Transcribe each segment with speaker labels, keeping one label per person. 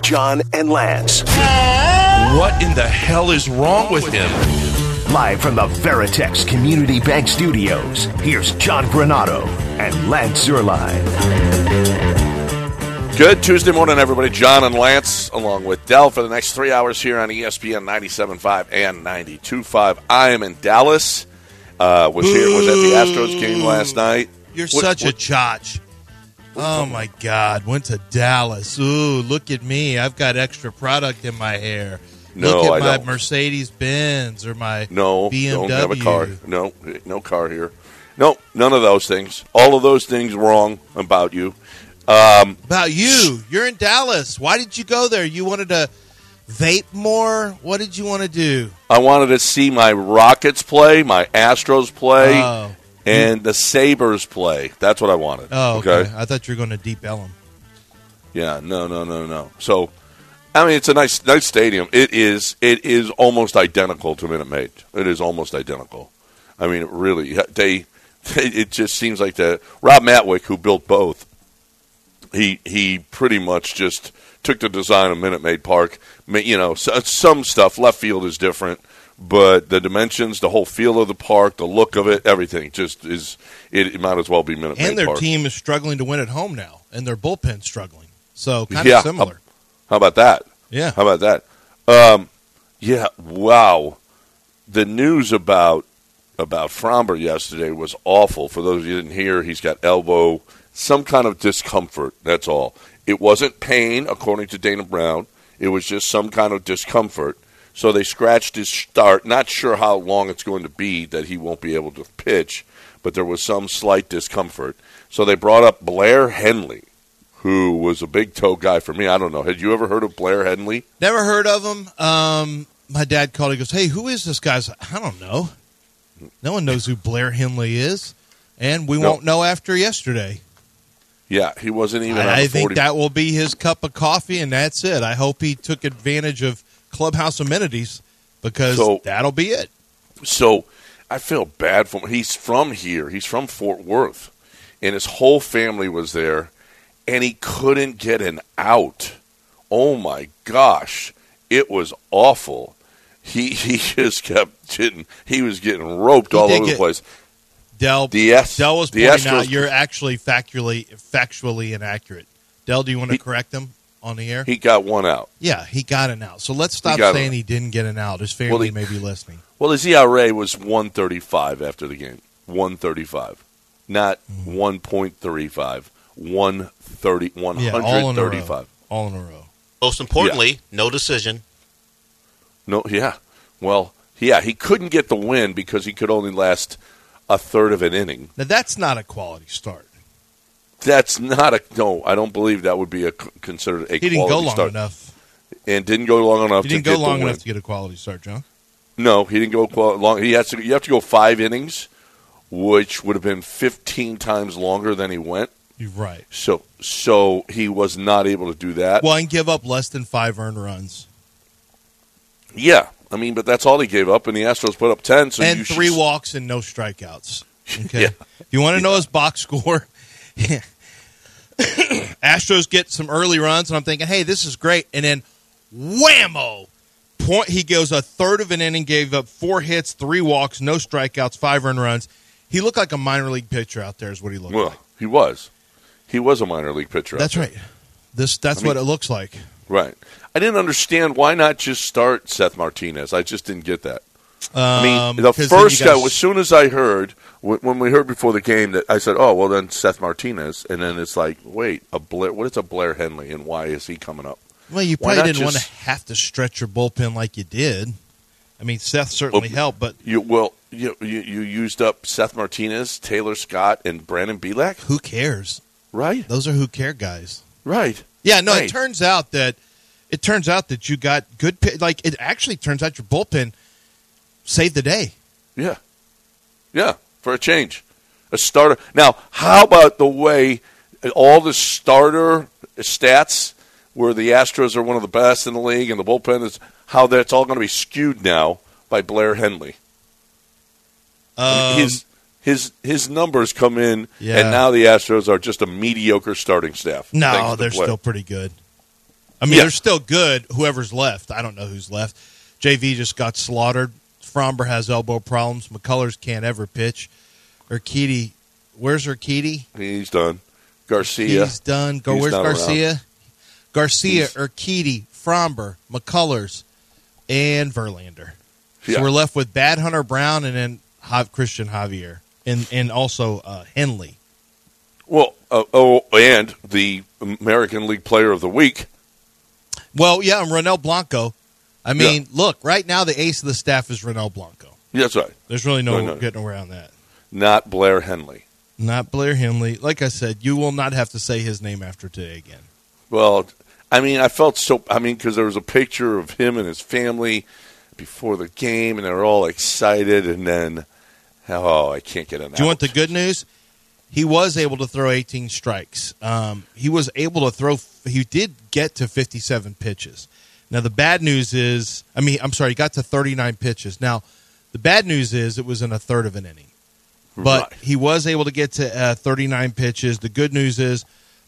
Speaker 1: John and Lance.
Speaker 2: What in the hell is wrong with him?
Speaker 1: Live from the Veritex Community Bank Studios, here's John Granado and Lance Zierlein.
Speaker 3: Good Tuesday morning, everybody. John and Lance, along with Dell, for the next 3 hours here on ESPN 97.5 and 92.5. I am in Dallas. Was at the Astros game last night.
Speaker 4: You're such a chotch. Oh, my God. Went to Dallas. Ooh, look at me. I've got extra product in my hair.
Speaker 3: No,
Speaker 4: look at
Speaker 3: I
Speaker 4: my
Speaker 3: don't.
Speaker 4: Mercedes-Benz or my BMW.
Speaker 3: Don't have a car. No car here. No, none of those things. All of those things wrong about you.
Speaker 4: About you. You're in Dallas. Why did you go there? You wanted to vape more? What did you want to do?
Speaker 3: I wanted to see my Rockets play, my Astros play, and the Sabres play. That's what I wanted.
Speaker 4: Oh, okay. I thought you were going to Deep Ellum.
Speaker 3: Yeah, no. So, I mean, it's a nice stadium. It is almost identical to Minute Maid. It is almost identical. I mean, it really, it just seems like Rob Matwick, who built both, he pretty much just took the design of Minute Maid Park. You know, some stuff, left field is different, but the dimensions, the whole feel of the park, the look of it, everything just is, it might as well be Minute Maid Park.
Speaker 4: And their team is struggling to win at home now, and their bullpen's struggling. So, kind of similar.
Speaker 3: How about that?
Speaker 4: Yeah.
Speaker 3: How about that? Yeah, wow. The news about Fromber yesterday was awful. For those of you who didn't hear, he's got some kind of discomfort, that's all. It wasn't pain, according to Dana Brown. It was just some kind of discomfort. So they scratched his start. Not sure how long it's going to be that he won't be able to pitch, but there was some slight discomfort. So they brought up Blair Henley, who was a big toe guy for me. I don't know. Had you ever heard of Blair Henley?
Speaker 4: Never heard of him. My dad called. He goes, "Hey, who is this guy?" I was like, I don't know. No one knows who Blair Henley is, and we won't know after yesterday.
Speaker 3: Yeah, he wasn't even on the 40.
Speaker 4: I think that will be his cup of coffee, and that's it. I hope he took advantage of clubhouse amenities because that'll be it.
Speaker 3: So I feel bad for him. He's from here. He's from Fort Worth, and his whole family was there, and he couldn't get an out. Oh, my gosh. It was awful. He just kept getting – he was getting roped all over the place.
Speaker 4: Dell was pointing out you're actually factually inaccurate. Dell, do you want to correct him on the air?
Speaker 3: He got one out.
Speaker 4: Yeah, he got an out. So let's stop saying he didn't get an out. His family may be listening.
Speaker 3: Well, his ERA was 135 after the game. 135. Not 1.35. 130, 135.
Speaker 4: All in a row.
Speaker 5: Most importantly, no decision.
Speaker 3: No, yeah. Well, yeah, he couldn't get the win because he could only last a third of an inning.
Speaker 4: Now, that's not a quality start.
Speaker 3: That's not no, I don't believe that would be considered a quality start.
Speaker 4: He didn't go long enough.
Speaker 3: And didn't go long enough to get the win.
Speaker 4: He didn't go long enough to get a quality start, John.
Speaker 3: No, he didn't go long. You have to go 5 innings, which would have been 15 times longer than he went.
Speaker 4: You're right.
Speaker 3: So he was not able to do that.
Speaker 4: Well, and give up less than 5 earned runs.
Speaker 3: Yeah. I mean, but that's all he gave up, and the Astros put up 10. So
Speaker 4: and 3 walks and no strikeouts. Okay.
Speaker 3: Yeah.
Speaker 4: If you want to know his box score, Astros get some early runs, and I'm thinking, hey, this is great. And then, whammo! He goes a third of an inning, gave up 4 hits, 3 walks, no strikeouts, 5 earned runs. He looked like a minor league pitcher out there is what he looked like.
Speaker 3: He was. He was a minor league pitcher.
Speaker 4: That's right. That's what it looks like.
Speaker 3: Right. I didn't understand why not just start Seth Martinez. I just didn't get that. I mean, the first guy, as soon as I heard, when we heard before the game, that I said, oh, well, then Seth Martinez. And then it's like, wait, what is a Blair Henley, and why is he coming up?
Speaker 4: Well, you probably didn't want to have to stretch your bullpen like you did. I mean, Seth certainly helped, but
Speaker 3: you used up Seth Martinez, Taylor Scott, and Brandon Bielak?
Speaker 4: Who cares?
Speaker 3: Right.
Speaker 4: Those are who care guys.
Speaker 3: Right.
Speaker 4: Yeah, no, It turns out that you got good – like, it actually turns out your bullpen saved the day.
Speaker 3: Yeah. Yeah, for a change. A starter. Now, how about the way all the starter stats where the Astros are one of the best in the league and the bullpen is how that's all going to be skewed now by Blair Henley? His numbers come in, and now the Astros are just a mediocre starting staff.
Speaker 4: No, they're still pretty good. I mean,
Speaker 3: Yeah.
Speaker 4: they're still good, whoever's left. I don't know who's left. JV just got slaughtered. Fromber has elbow problems. McCullers can't ever pitch. Urquidy, where's Urquidy?
Speaker 3: He's done. Garcia.
Speaker 4: He's done.
Speaker 3: He's
Speaker 4: Where's
Speaker 3: not
Speaker 4: Garcia?
Speaker 3: around.
Speaker 4: Garcia,
Speaker 3: He's-
Speaker 4: Urquidy, Fromber, McCullers, and Verlander.
Speaker 3: Yeah.
Speaker 4: So we're left with Bad Hunter Brown and then Christian Javier and also Henley.
Speaker 3: Well, and the American League Player of the Week.
Speaker 4: Well, yeah, and Ronel Blanco. I mean, look, right now the ace of the staff is Ronel Blanco.
Speaker 3: That's right.
Speaker 4: There's really no
Speaker 3: No.
Speaker 4: getting around that.
Speaker 3: Not Blair Henley.
Speaker 4: Not Blair Henley. Like I said, you will not have to say his name after today again.
Speaker 3: Well, I mean, I felt so. I mean, because there was a picture of him and his family before the game, and they were all excited, and then, I can't get it out.
Speaker 4: Do you want the good news? He was able to throw 18 strikes. He was able to throw. He did get to 57 pitches. Now the bad news is, he got to 39 pitches. Now the bad news is it was in a third of an inning, but
Speaker 3: Right.
Speaker 4: he was able to get to 39 pitches. The good news is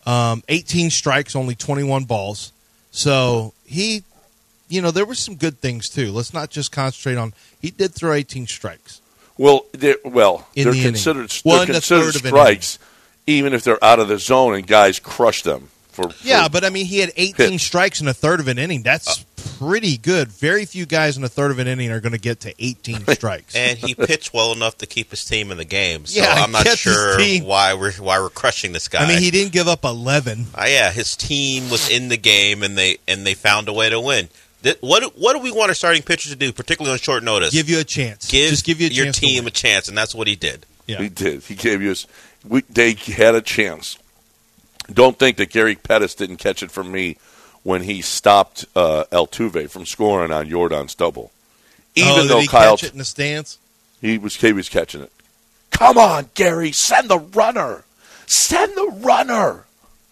Speaker 4: 18 strikes, only 21 balls. So he, there were some good things too. Let's not just concentrate on. He did throw 18 strikes.
Speaker 3: Well, they're
Speaker 4: In the inning.
Speaker 3: considered
Speaker 4: Well,
Speaker 3: they're
Speaker 4: in the
Speaker 3: considered
Speaker 4: third of an
Speaker 3: strikes, even if they're out of the zone and guys crush them.
Speaker 4: Yeah, but he had 18 strikes in a third of an inning. That's pretty good. Very few guys in a third of an inning are going to get to 18 strikes.
Speaker 5: And he pitched well enough to keep his team in the game. So
Speaker 4: Yeah,
Speaker 5: I'm not
Speaker 4: kept his
Speaker 5: sure
Speaker 4: team.
Speaker 5: why we're crushing this guy.
Speaker 4: He didn't give up 11.
Speaker 5: Yeah, his team was in the game, and they found a way to win. What do we want our starting pitchers to do, particularly on short notice?
Speaker 4: Give you a chance. Just give you a
Speaker 5: your
Speaker 4: chance.
Speaker 5: team a chance, and that's what he did.
Speaker 4: Yeah.
Speaker 3: He did. He gave you. They had a chance. Don't think that Gary Pettis didn't catch it from me when he stopped Altuve from scoring on Jordan's double. Even
Speaker 4: did
Speaker 3: though
Speaker 4: he
Speaker 3: Kyle,
Speaker 4: catch it in the stands?
Speaker 3: he was catching it. Come on, Gary, send the runner. Send the runner.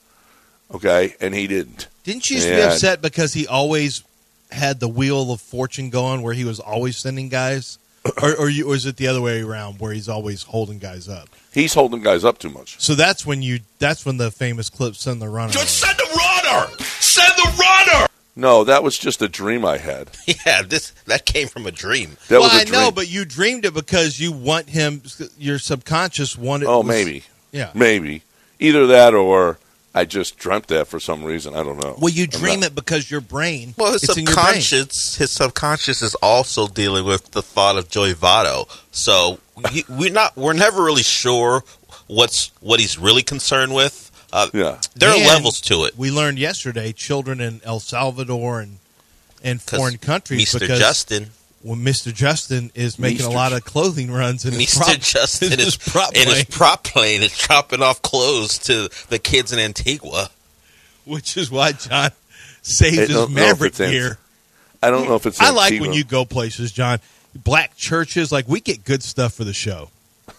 Speaker 3: Okay, and he didn't.
Speaker 4: Didn't you used to be
Speaker 3: And-
Speaker 4: upset because he always had the wheel of fortune going where he was always sending guys? or is it the other way around where he's always holding guys up?
Speaker 3: He's holding guys up too much.
Speaker 4: So that's when the famous clip "Send the Runner."
Speaker 2: Just send the runner! Send the runner!
Speaker 3: No, that was just a dream I had.
Speaker 5: Yeah, that came from a dream.
Speaker 3: That
Speaker 4: Well,
Speaker 3: was a
Speaker 4: I
Speaker 3: dream.
Speaker 4: know, but you dreamed it because you want him. Your subconscious wanted.
Speaker 3: Oh, maybe.
Speaker 4: Yeah.
Speaker 3: Maybe. Either that or I just dreamt that for some reason. I don't know.
Speaker 4: Well, you
Speaker 3: I'm
Speaker 4: dream
Speaker 3: not-
Speaker 4: it because your brain.
Speaker 5: Well, his
Speaker 4: it's in your brain.
Speaker 5: subconscious is also dealing with the thought of Joey Votto. So we're never really sure what he's really concerned with.
Speaker 3: Yeah.
Speaker 5: There are
Speaker 4: And
Speaker 5: levels to it.
Speaker 4: We learned yesterday, children in El Salvador and
Speaker 5: 'Cause
Speaker 4: foreign countries,
Speaker 5: Mr.
Speaker 4: because
Speaker 5: Justin,
Speaker 4: when Mr. Justin is making a
Speaker 3: Mr.
Speaker 4: lot of clothing runs in his
Speaker 5: Mr. Justin
Speaker 4: in his prop
Speaker 5: in his
Speaker 4: plane,
Speaker 5: prop plane is dropping off clothes to the kids in Antigua.
Speaker 4: which is why John saved
Speaker 3: I
Speaker 4: his
Speaker 3: don't know if
Speaker 4: Maverick
Speaker 3: it's in-
Speaker 4: gear.
Speaker 3: I don't know if it's
Speaker 4: I like
Speaker 3: Antigua.
Speaker 4: when you go places, John. Black churches, like we get good stuff for the show.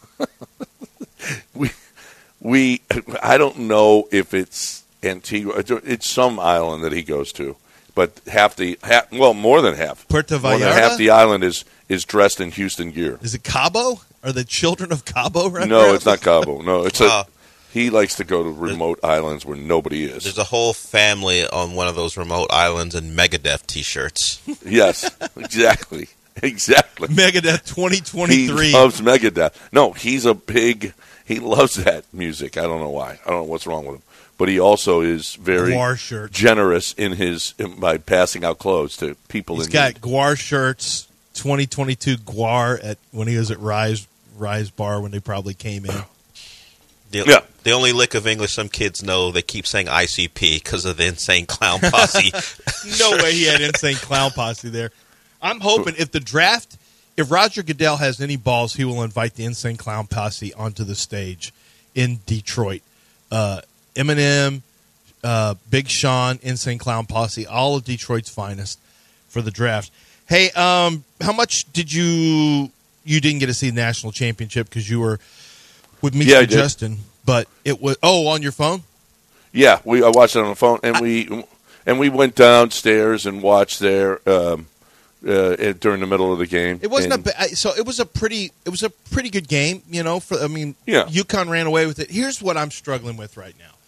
Speaker 3: I don't know if it's Antigua. It's some island that he goes to, but more than half.
Speaker 4: Puerto
Speaker 3: More than
Speaker 4: Vallarta?
Speaker 3: half the island is dressed in Houston gear.
Speaker 4: Is it Cabo? Are the children of Cabo right
Speaker 3: No,
Speaker 4: around
Speaker 3: it's not Cabo. No, it's
Speaker 5: Wow.
Speaker 3: he likes to go to remote islands where nobody is.
Speaker 5: There's a whole family on one of those remote islands in Megadeth T-shirts.
Speaker 3: Yes, exactly.
Speaker 4: Megadeth
Speaker 3: He
Speaker 4: 2023.
Speaker 3: loves Megadeth. No, he loves that music. I don't know why. I don't know what's wrong with him. But he also is very
Speaker 4: Guar shirts.
Speaker 3: generous by passing out clothes to people
Speaker 4: He's
Speaker 3: in
Speaker 4: got
Speaker 3: need.
Speaker 4: Guar shirts, 2022 Guar when he was at Rise Bar when they probably came in.
Speaker 5: The only lick of English some kids know, they keep saying ICP because of the Insane Clown Posse.
Speaker 4: No way he had Insane Clown Posse there. I'm hoping if Roger Goodell has any balls, he will invite the Insane Clown Posse onto the stage in Detroit. Eminem, Big Sean, Insane Clown Posse, all of Detroit's finest for the draft. Hey, how much did you didn't get to see the national championship because you were with Mr.
Speaker 3: Yeah, I did.
Speaker 4: Justin, but it was on your phone?
Speaker 3: Yeah, I watched it on the phone, and we went downstairs and watched there during the middle of the game.
Speaker 4: It wasn't
Speaker 3: And-
Speaker 4: so it was a pretty good game,
Speaker 3: Yeah.
Speaker 4: UConn ran away with it. Here's what I'm struggling with right now.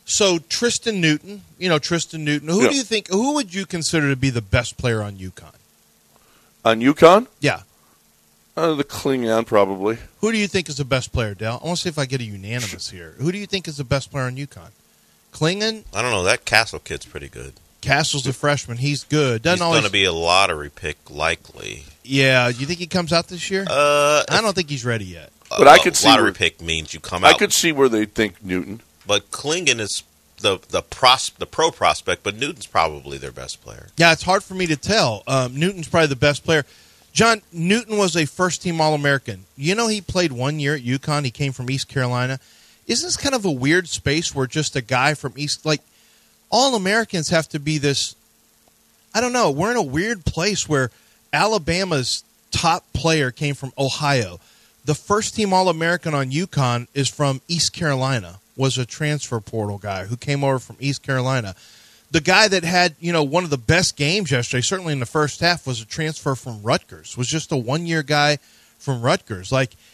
Speaker 4: So Tristan Newton, Who do you think? Who would you consider to be the best player on UConn?
Speaker 3: On UConn?
Speaker 4: Yeah.
Speaker 3: The Klingon, probably.
Speaker 4: Who do you think is the best player, Dale? I want to see if I get a unanimous here. Who do you think is the best player on UConn? Klingon?
Speaker 5: I don't know. That Castle kid's pretty good.
Speaker 4: Castle's a freshman. He's good.
Speaker 5: He's going to be a lottery pick, likely.
Speaker 4: Yeah. You think he comes out this year? I don't think he's ready yet.
Speaker 3: But I could see
Speaker 5: lottery pick means you come out.
Speaker 3: I could see where they think Newton.
Speaker 5: But Klingon is the pro prospect, but Newton's probably their best player.
Speaker 4: Yeah, it's hard for me to tell. Newton's probably the best player. John, Newton was a first-team All-American. He played 1 year at UConn. He came from East Carolina. Isn't this kind of a weird space where just a guy from East, like, All-Americans have to be this, I don't know, we're in a weird place where Alabama's top player came from Ohio. The first-team All-American on UConn is from East Carolina, was a transfer portal guy who came over from East Carolina. The guy that had, one of the best games yesterday, certainly in the first half, was a transfer from Rutgers. Was just a one-year guy from Rutgers.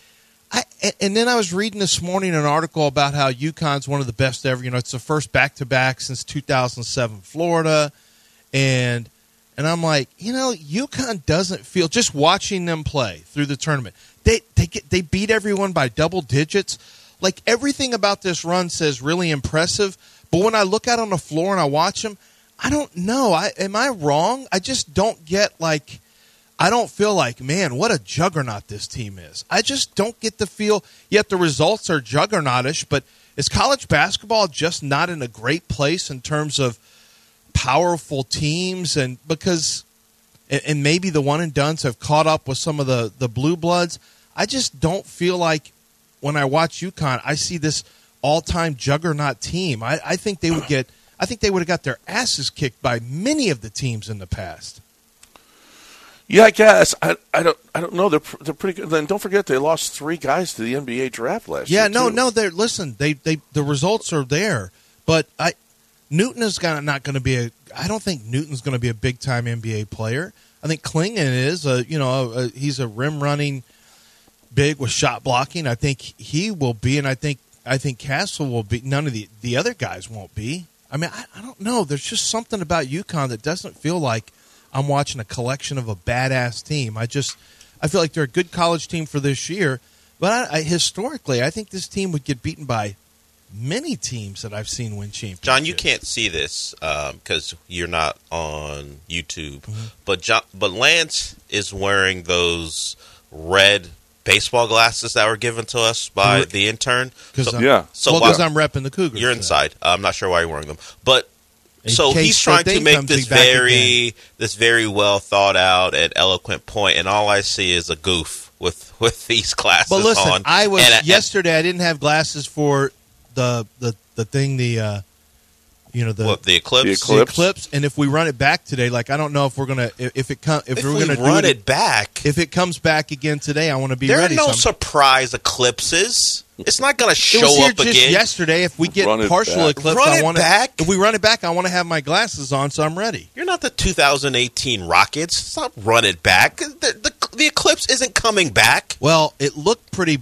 Speaker 4: And then I was reading this morning an article about how UConn's one of the best ever. It's the first back-to-back since 2007 Florida. And I'm like, UConn doesn't feel, just watching them play through the tournament, they beat everyone by double digits. Like, everything about this run says really impressive. But when I look out on the floor and I watch them, I don't know. Am I wrong? I just don't get, I don't feel like, man, what a juggernaut this team is. I just don't get the feel, yet the results are juggernautish, but is college basketball just not in a great place in terms of powerful teams? And maybe the one-and-dones have caught up with some of the blue bloods. I just don't feel like when I watch UConn, I see this all-time juggernaut team. I think they would have got their asses kicked by many of the teams in the past.
Speaker 3: Yeah, I guess. I don't know. They're pretty good. Then don't forget they lost 3 guys to the NBA draft last year.
Speaker 4: Yeah, no. Listen, the results are there, but Newton is not going to be I don't think Newton's going to be a big time NBA player. I think Klingon is. He's a rim running big with shot blocking. I think he will be, and I think Castle will be. None of the other guys won't be. I mean, I don't know. There's just something about UConn that doesn't feel like I'm watching a collection of a badass team. I feel like they're a good college team for this year, but historically, I think this team would get beaten by many teams that I've seen win championships.
Speaker 5: John, you can't see this because you're not on YouTube, but Lance is wearing those red baseball glasses that were given to us by the intern.
Speaker 4: Because I'm repping the Cougars.
Speaker 5: You're inside. I'm not sure why you're wearing them, but. So he's trying to make this very well thought out and eloquent point, and all I see is a goof with these glasses on.
Speaker 4: But listen, yesterday I didn't have glasses for the thing, the
Speaker 5: eclipse.
Speaker 3: The eclipse.
Speaker 4: And if we run it back today, I don't know if we're gonna if it comes back again today, I want to be ready.
Speaker 5: There are no surprise eclipses. It's not going to show up again.
Speaker 4: Just yesterday, if we get partial eclipse, if we run it back, I want to have my glasses on, so I'm ready.
Speaker 5: You're not the 2018 Rockets. Stop run it back. The eclipse isn't coming back.
Speaker 4: Well, it looked pretty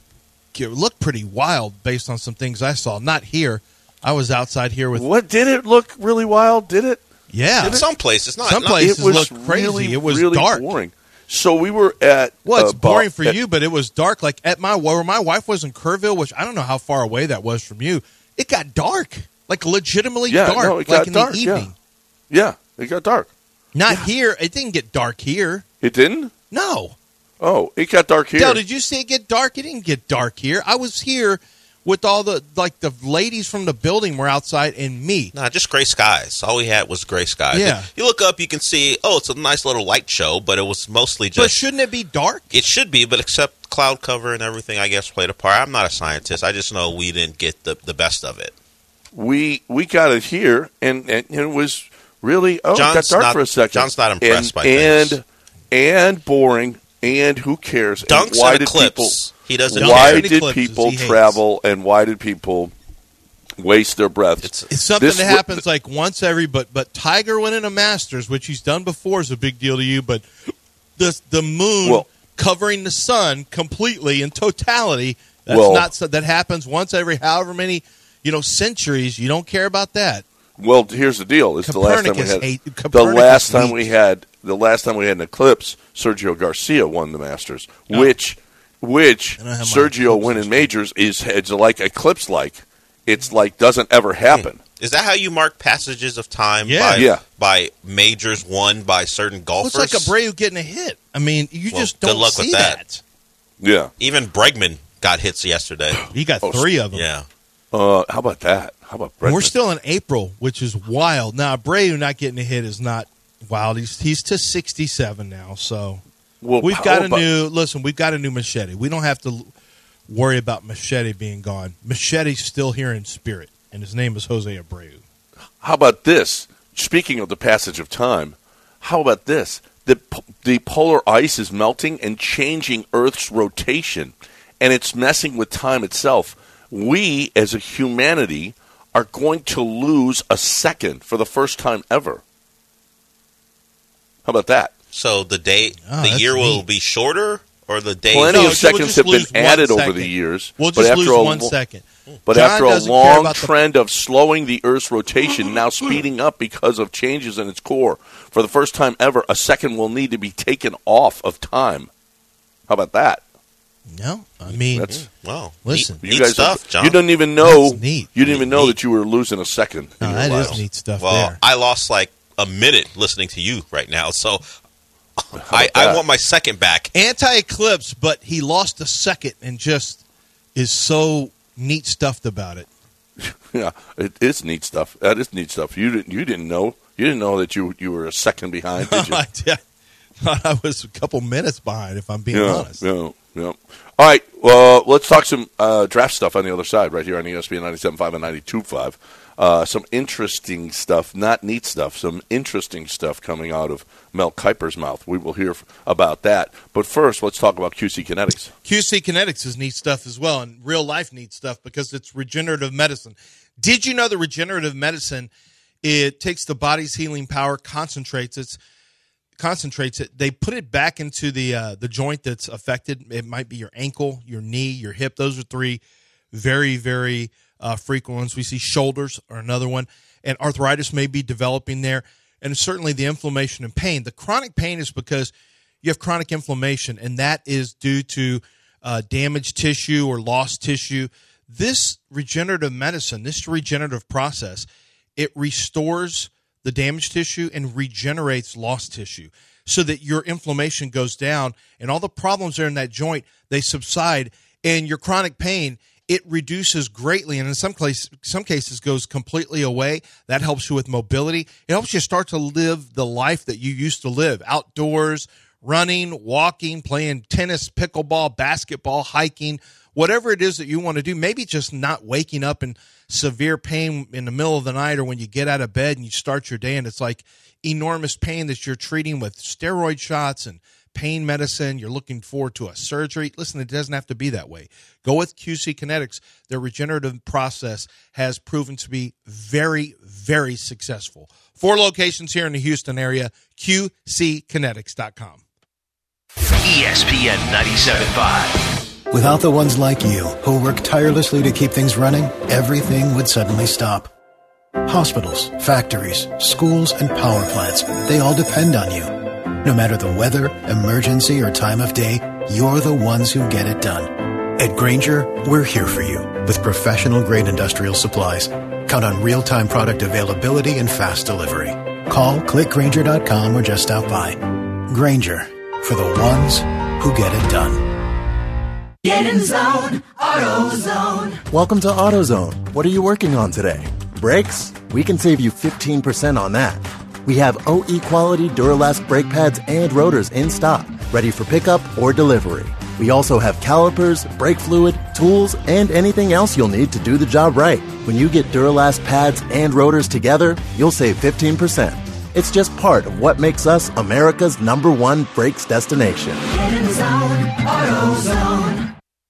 Speaker 4: wild based on some things I saw. Not here. I was outside here with.
Speaker 3: What did it look really wild? Did it?
Speaker 4: Yeah.
Speaker 5: In some places,
Speaker 4: some places looked crazy.
Speaker 3: Really,
Speaker 4: it was
Speaker 3: really
Speaker 4: dark.
Speaker 3: Boring. So we were at.
Speaker 4: Well, it's boring for you, but it was dark. Like where my wife was in Kerrville, which I don't know how far away that was from you. It got dark, legitimately dark.
Speaker 3: No, it got
Speaker 4: in
Speaker 3: dark,
Speaker 4: the evening.
Speaker 3: Yeah, it got dark.
Speaker 4: Not here. It didn't get dark here.
Speaker 3: It didn't?
Speaker 4: No.
Speaker 3: Oh, it got dark here.
Speaker 4: Dale, did you see it get dark? It didn't get dark here. I was here with all the ladies from the building were outside and me.
Speaker 5: Nah, just gray skies. All we had was gray skies.
Speaker 4: Yeah.
Speaker 5: You look up, you can see, it's a nice little light show, but it was mostly just...
Speaker 4: But shouldn't it be dark?
Speaker 5: It should be, but except cloud cover and everything, I guess, played a part. I'm not a scientist. I just know we didn't get the best of it.
Speaker 3: We got it here, and it was really... it got dark for a second.
Speaker 5: John's not impressed by things.
Speaker 3: And boring, and who cares?
Speaker 5: Dunks
Speaker 3: and why
Speaker 5: and
Speaker 3: did
Speaker 5: eclipse. He doesn't
Speaker 3: Why
Speaker 5: care.
Speaker 3: did people travel, and why did people waste their breath?
Speaker 4: It's something that happens once every. But Tiger winning a Masters, which he's done before, is a big deal to you. But the moon covering the sun completely in totality. That happens once every however many centuries. You don't care about that.
Speaker 3: Well, here's the deal: it's the last time we had the last time we had an eclipse. Sergio Garcia won the Masters, which Sergio winning majors it's like eclipse-like. It's like doesn't ever happen.
Speaker 5: Is that how you mark passages of time? By majors won by certain golfers?
Speaker 4: Well, it's like Abreu getting a hit. I mean, you just don't see that.
Speaker 3: Yeah.
Speaker 5: Even Bregman got hits yesterday.
Speaker 4: He got 3 of them.
Speaker 5: Yeah.
Speaker 3: How about that? How about Bregman?
Speaker 4: We're still in April, which is wild. Now, Abreu not getting a hit is not wild. He's to 67 now, so we've got a new Machete. We don't have to worry about Machete being gone. Machete's still here in spirit, and his name is Jose Abreu.
Speaker 3: How about this? Speaking of the passage of time, how about this? The polar ice is melting and changing Earth's rotation, and it's messing with time itself. We, as a humanity, are going to lose a second for the first time ever. How about that?
Speaker 5: So the year will be shorter, or the day?
Speaker 3: Plenty of seconds have been added over the years.
Speaker 4: We'll just lose 1 second.
Speaker 3: But after a long trend of slowing the Earth's rotation, now speeding up because of changes in its core, for the first time ever, a second will need to be taken off of time. How about that?
Speaker 4: No, I mean,
Speaker 5: listen,
Speaker 3: you guys
Speaker 5: stuff, John.
Speaker 3: You didn't even know.
Speaker 4: Neat.
Speaker 3: You didn't even know that you were losing a second.
Speaker 4: No, that is neat stuff.
Speaker 5: Well, I lost like a minute listening to you right now, so I want my second back.
Speaker 4: Anti-eclipse, but he lost a second and just is so neat stuffed about it.
Speaker 3: Yeah, it is neat stuff. That is neat stuff. You didn't know. You didn't know that you were a second behind, did you?
Speaker 4: I thought I was a couple minutes behind, if I'm being honest.
Speaker 3: Yeah. All right, well, let's talk some draft stuff on the other side, right here on ESPN 97.5 and 92.5. Some interesting stuff, not neat stuff, some interesting stuff coming out of Mel Kiper's mouth. We will hear about that. But first, let's talk about QC Kinetics.
Speaker 4: QC Kinetics is neat stuff as well, and real-life neat stuff because it's regenerative medicine. Did you know that regenerative medicine, it takes the body's healing power, concentrates it. They put it back into the joint that's affected. It might be your ankle, your knee, your hip. Those are 3 very, very frequent ones. We see shoulders are another one, and arthritis may be developing there, and certainly the inflammation and pain. The chronic pain is because you have chronic inflammation, and that is due to damaged tissue or lost tissue. This regenerative medicine, this regenerative process, it restores the damaged tissue and regenerates lost tissue so that your inflammation goes down and all the problems that are in that joint, they subside, and your chronic pain, it reduces greatly, and in some cases goes completely away. That helps you with mobility. It helps you start to live the life that you used to live, outdoors, running, walking, playing tennis, pickleball, basketball, hiking, whatever it is that you want to do. Maybe just not waking up in severe pain in the middle of the night or when you get out of bed and you start your day and it's like enormous pain that you're treating with steroid shots and pain medicine. You're looking forward to a surgery. Listen, it doesn't have to be that way. Go with QC Kinetics. Their regenerative process has proven to be very, very successful. 4 locations here in the Houston area, QCkinetics.com.
Speaker 1: ESPN 97.5.
Speaker 6: Without the ones like you, who work tirelessly to keep things running, everything would suddenly stop. Hospitals, factories, schools, and power plants, they all depend on you. No matter the weather, emergency, or time of day, you're the ones who get it done. At Grainger, we're here for you with professional-grade industrial supplies. Count on real-time product availability and fast delivery. Call, click Grainger.com, or just stop by. Grainger, for the ones who get it done.
Speaker 7: Get in zone, AutoZone.
Speaker 8: Welcome to AutoZone. What are you working on today? Brakes? We can save you 15% on that. We have OE quality Duralast brake pads and rotors in stock, ready for pickup or delivery. We also have calipers, brake fluid, tools, and anything else you'll need to do the job right. When you get Duralast pads and rotors together, you'll save 15%. It's just part of what makes us America's #1 brakes destination.
Speaker 7: Get in zone, AutoZone.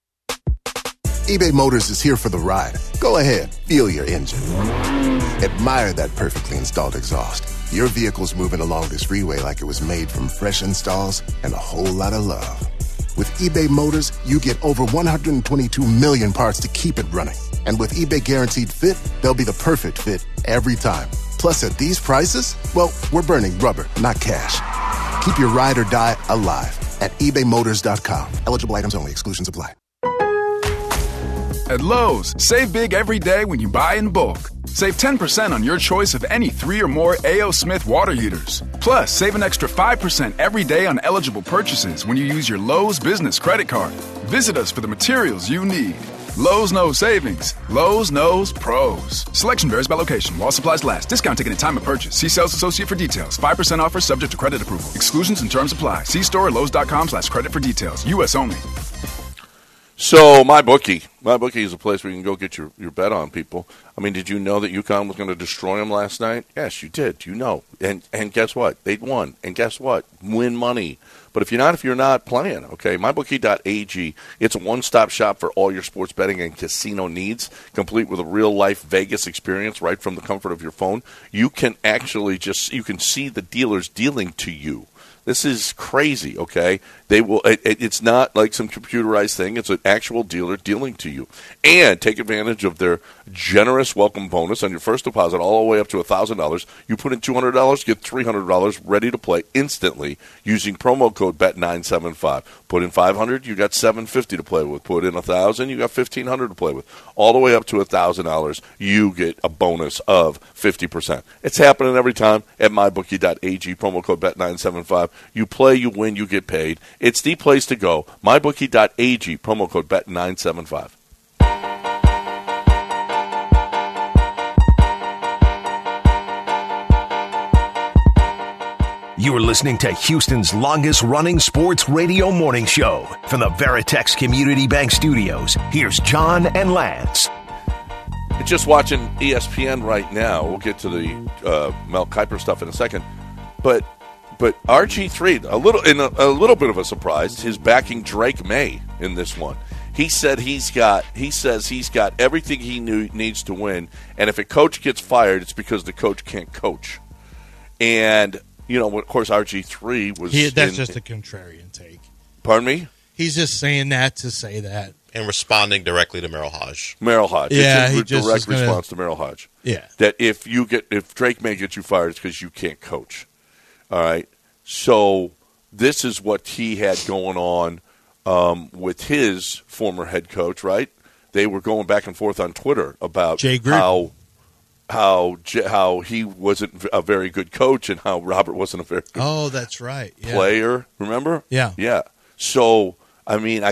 Speaker 9: eBay Motors is here for the ride. Go ahead, feel your engine. Admire that perfectly installed exhaust. Your vehicle's moving along this freeway like it was made from fresh installs and a whole lot of love. With eBay Motors, you get over 122 million parts to keep it running. And with eBay Guaranteed Fit, they'll be the perfect fit every time. Plus, at these prices, well, we're burning rubber, not cash. Keep your ride or die alive at ebaymotors.com. Eligible items only. Exclusions apply.
Speaker 10: At Lowe's, save big every day when you buy in bulk. Save 10% on your choice of any 3 or more A.O. Smith water heaters. Plus, save an extra 5% every day on eligible purchases when you use your Lowe's business credit card. Visit us for the materials you need. Lowe's knows savings. Lowe's knows pros. Selection varies by location. While supplies last. Discount taken at time of purchase. See sales associate for details. 5% offer subject to credit approval. Exclusions and terms apply. See store at lowes.com/credit for details. U.S. only.
Speaker 3: So, MyBookie is a place where you can go get your bet on people. I mean, did you know that UConn was going to destroy them last night? Yes, you did. You know. And guess what? They won. And guess what? Win money. But if you're not playing, okay, MyBookie.ag, it's a one-stop shop for all your sports betting and casino needs, complete with a real-life Vegas experience right from the comfort of your phone. You can actually you can see the dealers dealing to you. This is crazy, okay? They will. It's not like some computerized thing. It's an actual dealer dealing to you. And take advantage of their generous welcome bonus on your first deposit all the way up to $1,000. You put in $200, get $300 ready to play instantly using promo code BET975. Put in $500, you got $750 to play with. Put in $1,000, you got $1,500 to play with. All the way up to $1,000, you get a bonus of 50%. It's happening every time at MyBookie.ag, promo code BET975. You play, you win, you get paid. It's the place to go. MyBookie.ag, promo code BET975.
Speaker 1: You are listening to Houston's longest-running sports radio morning show. From the Veritex Community Bank Studios, here's John and Lance.
Speaker 3: Just watching ESPN right now. We'll get to the Mel Kiper stuff in a second. But RG3, a little bit of a surprise, his backing Drake May in this one. He says he's got everything he needs to win, and if a coach gets fired, it's because the coach can't coach. And of course, RG3 was.
Speaker 4: That's just a contrarian take.
Speaker 3: Pardon me?
Speaker 4: He's just saying that to say that.
Speaker 5: And responding directly to Merrill Hodge.
Speaker 3: Merrill Hodge.
Speaker 4: Yeah,
Speaker 3: it's a direct response to Merrill Hodge.
Speaker 4: Yeah.
Speaker 3: That if Drake May gets you fired, it's because you can't coach. All right. So this is what he had going on with his former head coach, right? They were going back and forth on Twitter about how he wasn't a very good coach and how Robert wasn't a very good
Speaker 4: that's right. Yeah.
Speaker 3: player. Remember?
Speaker 4: Yeah.
Speaker 3: Yeah. So, I mean,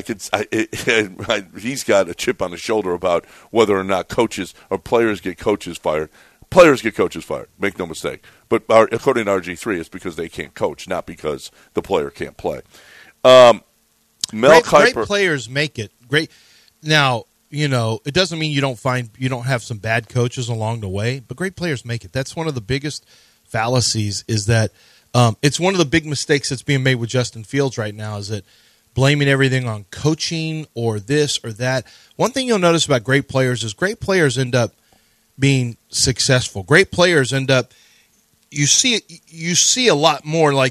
Speaker 3: he's got a chip on his shoulder about whether or not coaches or players get coaches fired. Players get coaches fired. Make no mistake. But according to RG3, it's because they can't coach, not because the player can't play. Mel Kiper.
Speaker 4: Great players make it. Great. Now, it doesn't mean you don't have some bad coaches along the way, but great players make it. That's one of the biggest fallacies is that it's one of the big mistakes that's being made with Justin Fields right now is that blaming everything on coaching or this or that. One thing you'll notice about great players is great players end up being successful. Great players end up you see a lot more like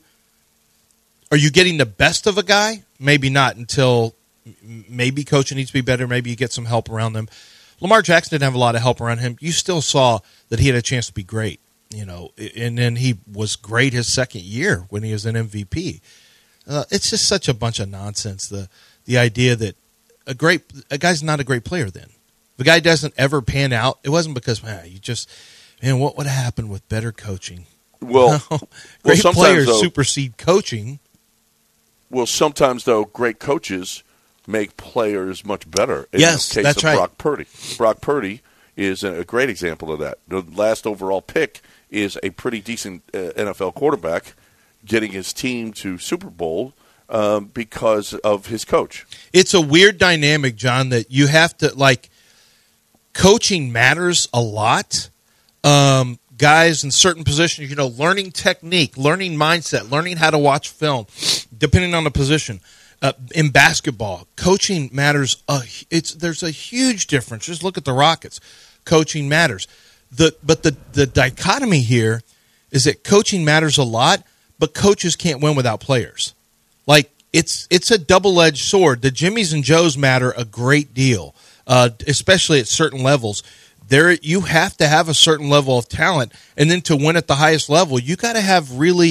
Speaker 4: are you getting the best of a guy? Maybe not until maybe coaching needs to be better, maybe you get some help around them. Lamar Jackson didn't have a lot of help around him. You still saw that he had a chance to be great, and then he was great his second year when he was an MVP. It's just such a bunch of nonsense. The idea that a guy's not a great player then. If a guy doesn't ever pan out, it wasn't because what would happen with better coaching?
Speaker 3: Well,
Speaker 4: great players
Speaker 3: though, supersede
Speaker 4: coaching.
Speaker 3: Well, sometimes though, great coaches make players much better. In
Speaker 4: yes,
Speaker 3: the case
Speaker 4: that's
Speaker 3: of
Speaker 4: right.
Speaker 3: Brock Purdy. Brock Purdy is a great example of that. The last overall pick is a pretty decent NFL quarterback getting his team to Super Bowl because of his coach.
Speaker 4: It's a weird dynamic, John, that you have to, coaching matters a lot. Guys in certain positions, learning technique, learning mindset, learning how to watch film, depending on the position. In basketball, coaching matters. There's a huge difference. Just look at the Rockets. Coaching matters. But the dichotomy here is that coaching matters a lot, but coaches can't win without players. It's a double-edged sword. The Jimmies and Joes matter a great deal. especially at certain levels. There, you have to have a certain level of talent, and then to win at the highest level, you got to have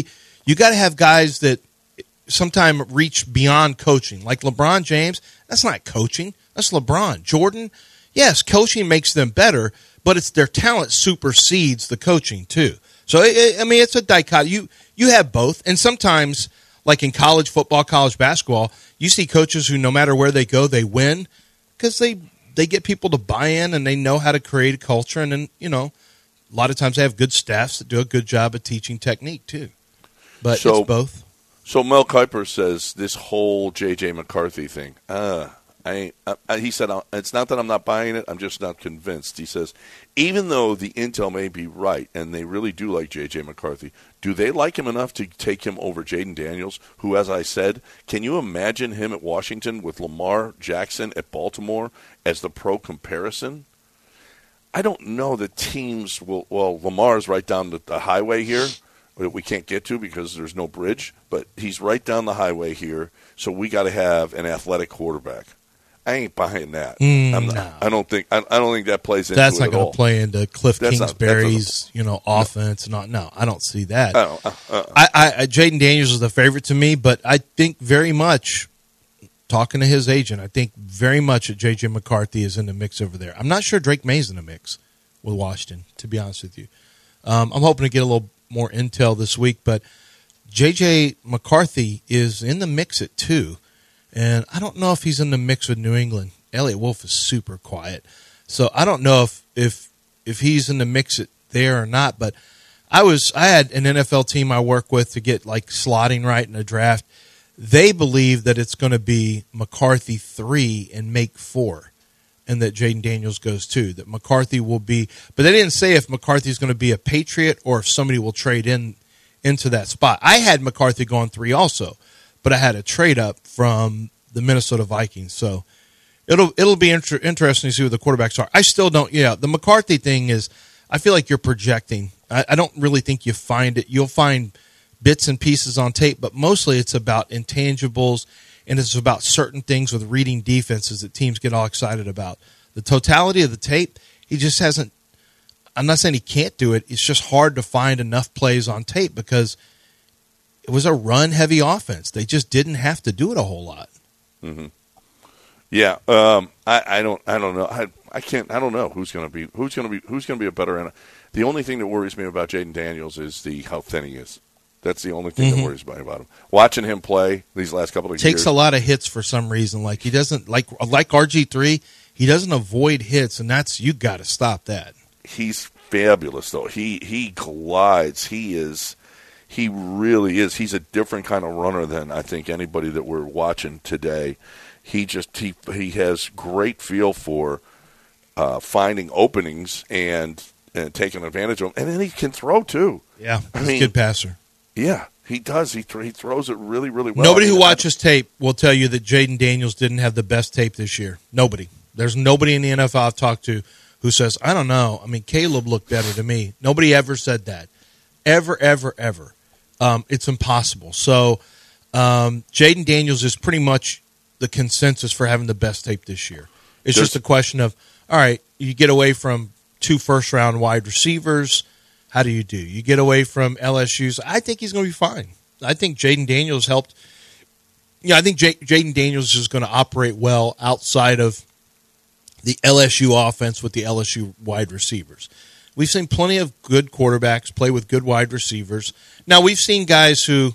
Speaker 4: guys that sometimes reach beyond coaching. Like LeBron James, that's not coaching. That's LeBron. Jordan, yes, coaching makes them better, but it's their talent supersedes the coaching too. So it's a dichotomy. You have both, and sometimes, like in college football, college basketball, you see coaches who, no matter where they go, they win because they get people to buy in and they know how to create a culture. And then, a lot of times they have good staffs that do a good job of teaching technique too. But it's both.
Speaker 3: So Mel Kiper says this whole J.J. McCarthy thing, he said, it's not that I'm not buying it, I'm just not convinced. He says, even though the intel may be right and they really do like J.J. McCarthy, do they like him enough to take him over Jaden Daniels, who, as I said, can you imagine him at Washington with Lamar Jackson at Baltimore as the pro comparison? I don't know that teams will. Well, Lamar's right down the highway here that we can't get to because there's no bridge, but he's right down the highway here, so we got to have an athletic quarterback. I ain't buying that.
Speaker 4: No.
Speaker 3: I don't think that plays into
Speaker 4: that's
Speaker 3: it
Speaker 4: not
Speaker 3: at
Speaker 4: going
Speaker 3: all.
Speaker 4: to play into Cliff Kingsbury's offense. No, I don't see that. Jaden Daniels is the favorite to me, but I think very much, talking to his agent, I think very much that J.J. McCarthy is in the mix over there. I'm not sure Drake May's in the mix with Washington, to be honest with you. I'm hoping to get a little more intel this week, but J.J. McCarthy is in the mix at 2. And I don't know if he's in the mix with New England. Elliott Wolf is super quiet. So I don't know if he's in the mix there or not. But I had an NFL team I work with to get like slotting right in the draft. They believe that it's going to be McCarthy 3 and make 4. And that Jaden Daniels goes 2. That McCarthy will be, but they didn't say if McCarthy's going to be a Patriot or if somebody will trade into that spot. I had McCarthy going 3 also, but I had a trade up from the Minnesota Vikings. So it'll be interesting to see what the quarterbacks are. I still don't. Yeah, the McCarthy thing is, I feel like you're projecting. I don't really think you find it. You'll find bits and pieces on tape, but mostly it's about intangibles. And it's about certain things with reading defenses that teams get all excited about. The totality of the tape, he just hasn't – I'm not saying he can't do it. It's just hard to find enough plays on tape because it was a run-heavy offense. They just didn't have to do it a whole lot.
Speaker 3: Mm-hmm. Yeah, I don't know. I don't know who's going to be a better end. The only thing that worries me about Jaden Daniels is how thin he is. That's the only thing that worries me about him. Watching him play these last couple of years.
Speaker 4: Takes a lot of hits for some reason. Like he doesn't like RG3, he doesn't avoid hits, and you got to stop that.
Speaker 3: He's fabulous though. He glides. He really is. He's a different kind of runner than I think anybody that we're watching today. He has great feel for finding openings and taking advantage of them. And then he can throw too.
Speaker 4: Yeah, he's a good passer.
Speaker 3: Yeah, he does. He throws it really, really well.
Speaker 4: Nobody who watches tape will tell you that Jaden Daniels didn't have the best tape this year. Nobody. There's nobody in the NFL I've talked to who says, I don't know. I mean, Caleb looked better to me. Nobody ever said that. Ever. It's impossible. So Jaden Daniels is pretty much the consensus for having the best tape this year. It's just a question of, all right, you get away from 2 first-round wide receivers. How do? You get away from LSU's. I think he's going to be fine. I think Jaden Daniels helped. Yeah, I think Jaden Daniels is going to operate well outside of the LSU offense with the LSU wide receivers. We've seen plenty of good quarterbacks play with good wide receivers. Now, we've seen guys who,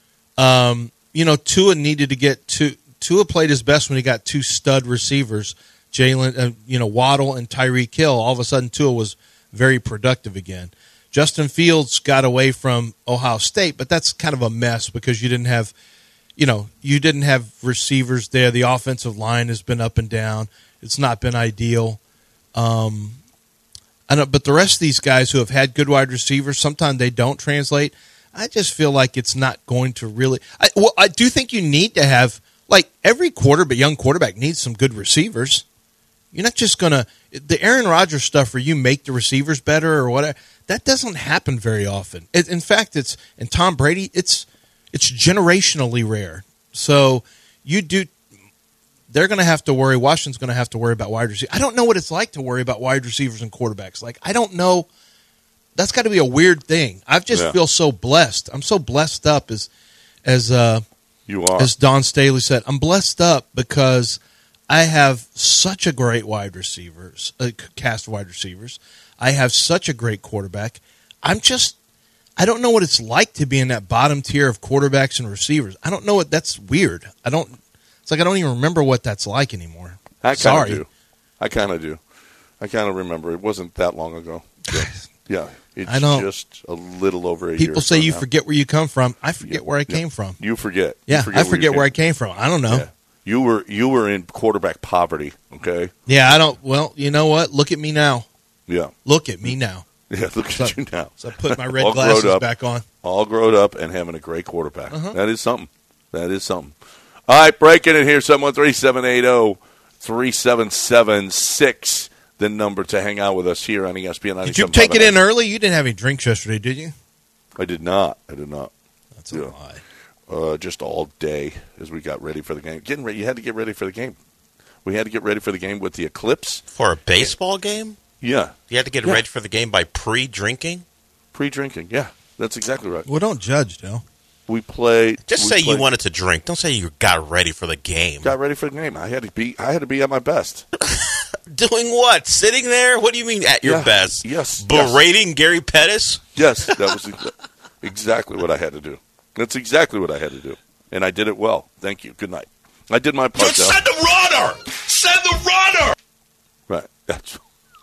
Speaker 4: Tua needed to get Tua played his best when he got 2 stud receivers, Jalen, Waddle and Tyreek Hill. All of a sudden, Tua was very productive again. Justin Fields got away from Ohio State, but that's kind of a mess because you didn't have receivers there. The offensive line has been up and down. It's not been ideal. But the rest of these guys who have had good wide receivers, sometimes they don't translate. I just feel like it's not going to really. I do think you need to have, like, every young quarterback needs some good receivers. You're not just going to – the Aaron Rodgers stuff where you make the receivers better or whatever, that doesn't happen very often. In fact, and Tom Brady, it's generationally rare. So you do they're going to have to worry. Washington's going to have to worry about wide receivers. I don't know what it's like to worry about wide receivers and quarterbacks. Like, I don't know. That's got to be a weird thing. I just feel so blessed. I'm so blessed up as
Speaker 3: you are.
Speaker 4: As Don Staley said, I'm blessed up because I have such a great wide receivers, cast of wide receivers. I have such a great quarterback. I don't know what it's like to be in that bottom tier of quarterbacks and receivers. I don't know what that's weird. It's like I don't even remember what that's like anymore.
Speaker 3: I kind of do. I kind of remember. It wasn't that long ago. Yeah. It's just a little over a year.
Speaker 4: People say you forget where you come from. I forget where I came from.
Speaker 3: You forget.
Speaker 4: Yeah, I forget where I came from. I don't know.
Speaker 3: Yeah. You were in quarterback poverty, okay?
Speaker 4: Yeah, I don't. Well, you know what? Look at me now.
Speaker 3: Yeah.
Speaker 4: Look at me now.
Speaker 3: Yeah, look at you now.
Speaker 4: So I put my red glasses back on.
Speaker 3: All grown up and having a great quarterback. That is something. All right, breaking it here, 713-780-3776. The number to hang out with us here on ESPN 97.5.
Speaker 4: Did you take it in early? You didn't have any drinks yesterday, did you?
Speaker 3: I did not.
Speaker 4: That's a lie.
Speaker 3: Just all day as we got ready for the game. Getting ready. You had to get ready for the game. We had to get ready for the game with the eclipse.
Speaker 5: For a baseball game?
Speaker 3: Yeah.
Speaker 5: You had to get ready for the game by pre-drinking?
Speaker 3: Pre-drinking, yeah. That's exactly right.
Speaker 4: Well, don't judge, Joe.
Speaker 3: We played.
Speaker 5: You wanted to drink. Don't say you got ready for the game.
Speaker 3: Got ready for the game. I had to be at my best.
Speaker 5: Doing what? Sitting there? What do you mean at your best?
Speaker 3: Yes.
Speaker 5: Berating Gary Pettis?
Speaker 3: Yes, that was exactly what I had to do. That's exactly what I had to do. And I did it well. Thank you. Good night. I did my part.
Speaker 2: Send the runner! Send the runner!
Speaker 3: Right. That's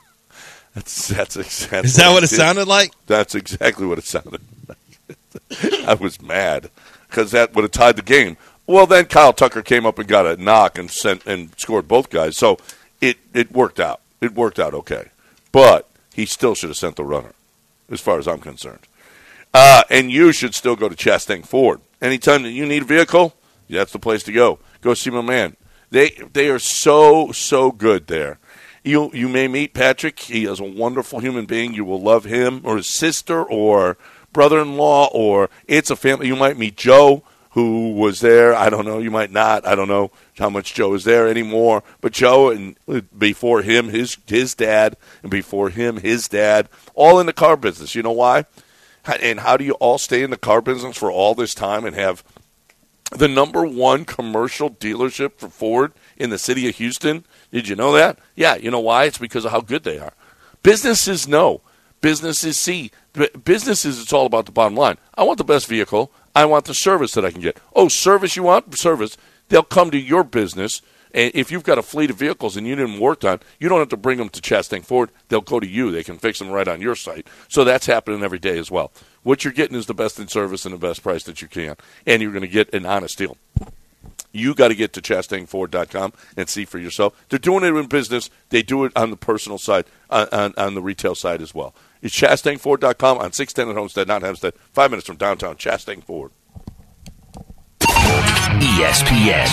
Speaker 3: exactly.
Speaker 4: Is that what it sounded like?
Speaker 3: That's exactly what it sounded like. I was mad because that would have tied the game. Well, then Kyle Tucker came up and got a knock and scored both guys. So it worked out. It worked out okay. But he still should have sent the runner, as far as I'm concerned. And you should still go to Chastang Ford. Anytime that you need a vehicle, that's the place to go. Go see my man. They are so good there. You may meet Patrick. He is a wonderful human being. You will love him or his sister or brother-in-law, or it's a family. You might meet Joe, who was there. I don't know. You might not. I don't know how much Joe is there anymore. But Joe, and before him, his dad, and before him, his dad, all in the car business. You know why? And how do you all stay in the car business for all this time and have the number one commercial dealership for Ford in the city of Houston? Did you know that? Yeah, you know why? It's because of how good they are. Businesses know. Businesses see. Businesses, it's all about the bottom line. I want the best vehicle. I want the service that I can get. Oh, service you want? Service. They'll come to your business. And if you've got a fleet of vehicles and you didn't work on, you don't have to bring them to Chastang Ford. They'll go to you. They can fix them right on your site. So that's happening every day as well. What you're getting is the best in service and the best price that you can. And you're going to get an honest deal. You got to get to ChastangFord.com and see for yourself. They're doing it in business. They do it on the personal side, on the retail side as well. It's ChastangFord.com on 610 at Homestead, not Hempstead, 5 minutes from downtown Chastang Ford.
Speaker 1: ESPN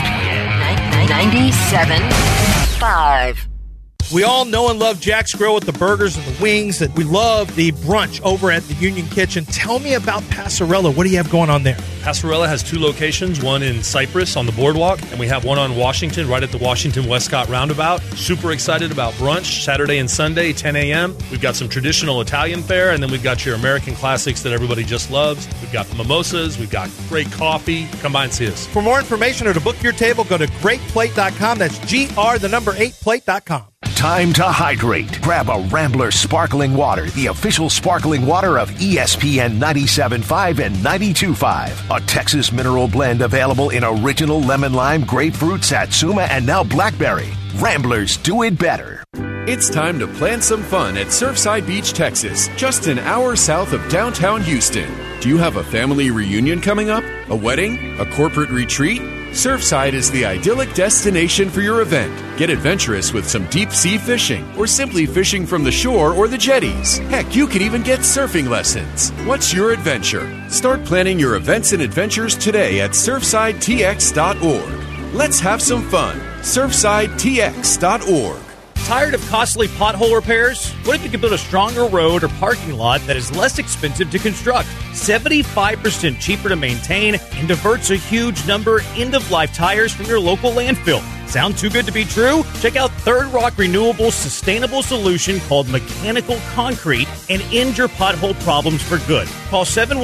Speaker 11: 97.5.
Speaker 12: We all know and love Jack's Grill with the burgers and the wings. And we love the brunch over at the Union Kitchen. Tell me about Passarella. What do you have going on there?
Speaker 13: Passarella has 2 locations, one in Cypress on the boardwalk, and we have one on Washington, right at the Washington Westcott Roundabout. Super excited about brunch, Saturday and Sunday, 10 a.m. We've got some traditional Italian fare, and then we've got your American classics that everybody just loves. We've got the mimosas, we've got great coffee. Come by and see us.
Speaker 12: For more information or to book your table, go to greatplate.com. That's GR8plate.com.
Speaker 1: Time to hydrate. Grab a Rambler Sparkling Water, the official sparkling water of ESPN 97.5 and 92.5. A Texas mineral blend available in original lemon lime, grapefruit, satsuma, and now blackberry. Ramblers do it better.
Speaker 14: It's time to plan some fun at Surfside Beach, Texas, just an hour south of downtown Houston. Do you have a family reunion coming up? A wedding? A corporate retreat? Surfside is the idyllic destination for your event. Get adventurous with some deep sea fishing or simply fishing from the shore or the jetties. Heck, you could even get surfing lessons. What's your adventure? Start planning your events and adventures today at surfsidetx.org. Let's have some fun. surfsidetx.org.
Speaker 12: Tired of costly pothole repairs? What if you could build a stronger road or parking lot that is less expensive to construct, 75% cheaper to maintain, and diverts a huge number of end-of-life tires from your local landfill? Sound too good to be true? Check out Third Rock Renewable's sustainable solution called Mechanical Concrete and end your pothole problems for good. Call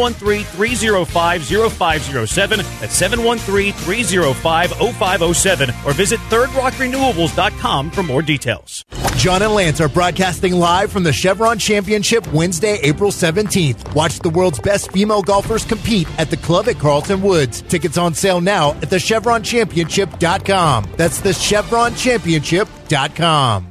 Speaker 12: 713-305-0507. That's 713-305-0507 or visit thirdrockrenewables.com for more details.
Speaker 15: John and Lance are broadcasting live from the Chevron Championship Wednesday, April 17th. Watch the world's best female golfers compete at the club at Carlton Woods. Tickets on sale now at thechevronchampionship.com. That's thechevronchampionship.com.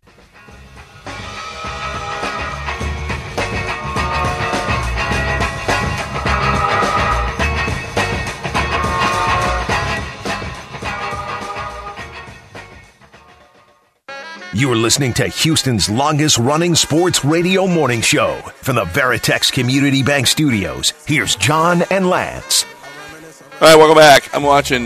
Speaker 1: You are listening to Houston's longest-running sports radio morning show. From the Veritex Community Bank Studios, here's John and Lance.
Speaker 3: All right, welcome back. I'm watching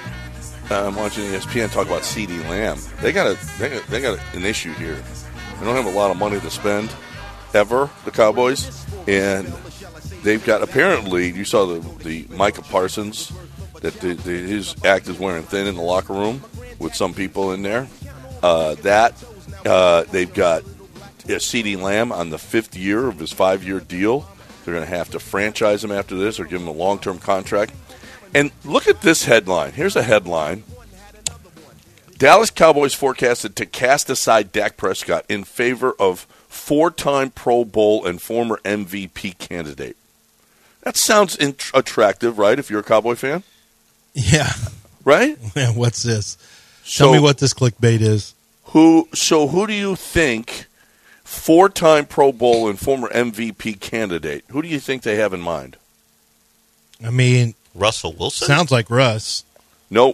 Speaker 3: ESPN talk about CeeDee Lamb. They got an issue here. They don't have a lot of money to spend ever, the Cowboys, and they've got apparently. You saw the Micah Parsons that his act is wearing thin in the locker room with some people in there. They've got CeeDee Lamb on the 5th year of his 5-year deal. They're going to have to franchise him after this or give him a long-term contract. And look at this headline. Here's a headline. Dallas Cowboys forecasted to cast aside Dak Prescott in favor of 4-time Pro Bowl and former MVP candidate. That sounds attractive, right, if you're a Cowboy fan?
Speaker 4: Yeah.
Speaker 3: Right?
Speaker 4: Man, what's this? Tell me what this clickbait is.
Speaker 3: Who do you think, 4-time Pro Bowl and former MVP candidate, who do you think they have in mind?
Speaker 4: I mean,
Speaker 5: Russell Wilson?
Speaker 4: Sounds like Russ.
Speaker 3: Nope.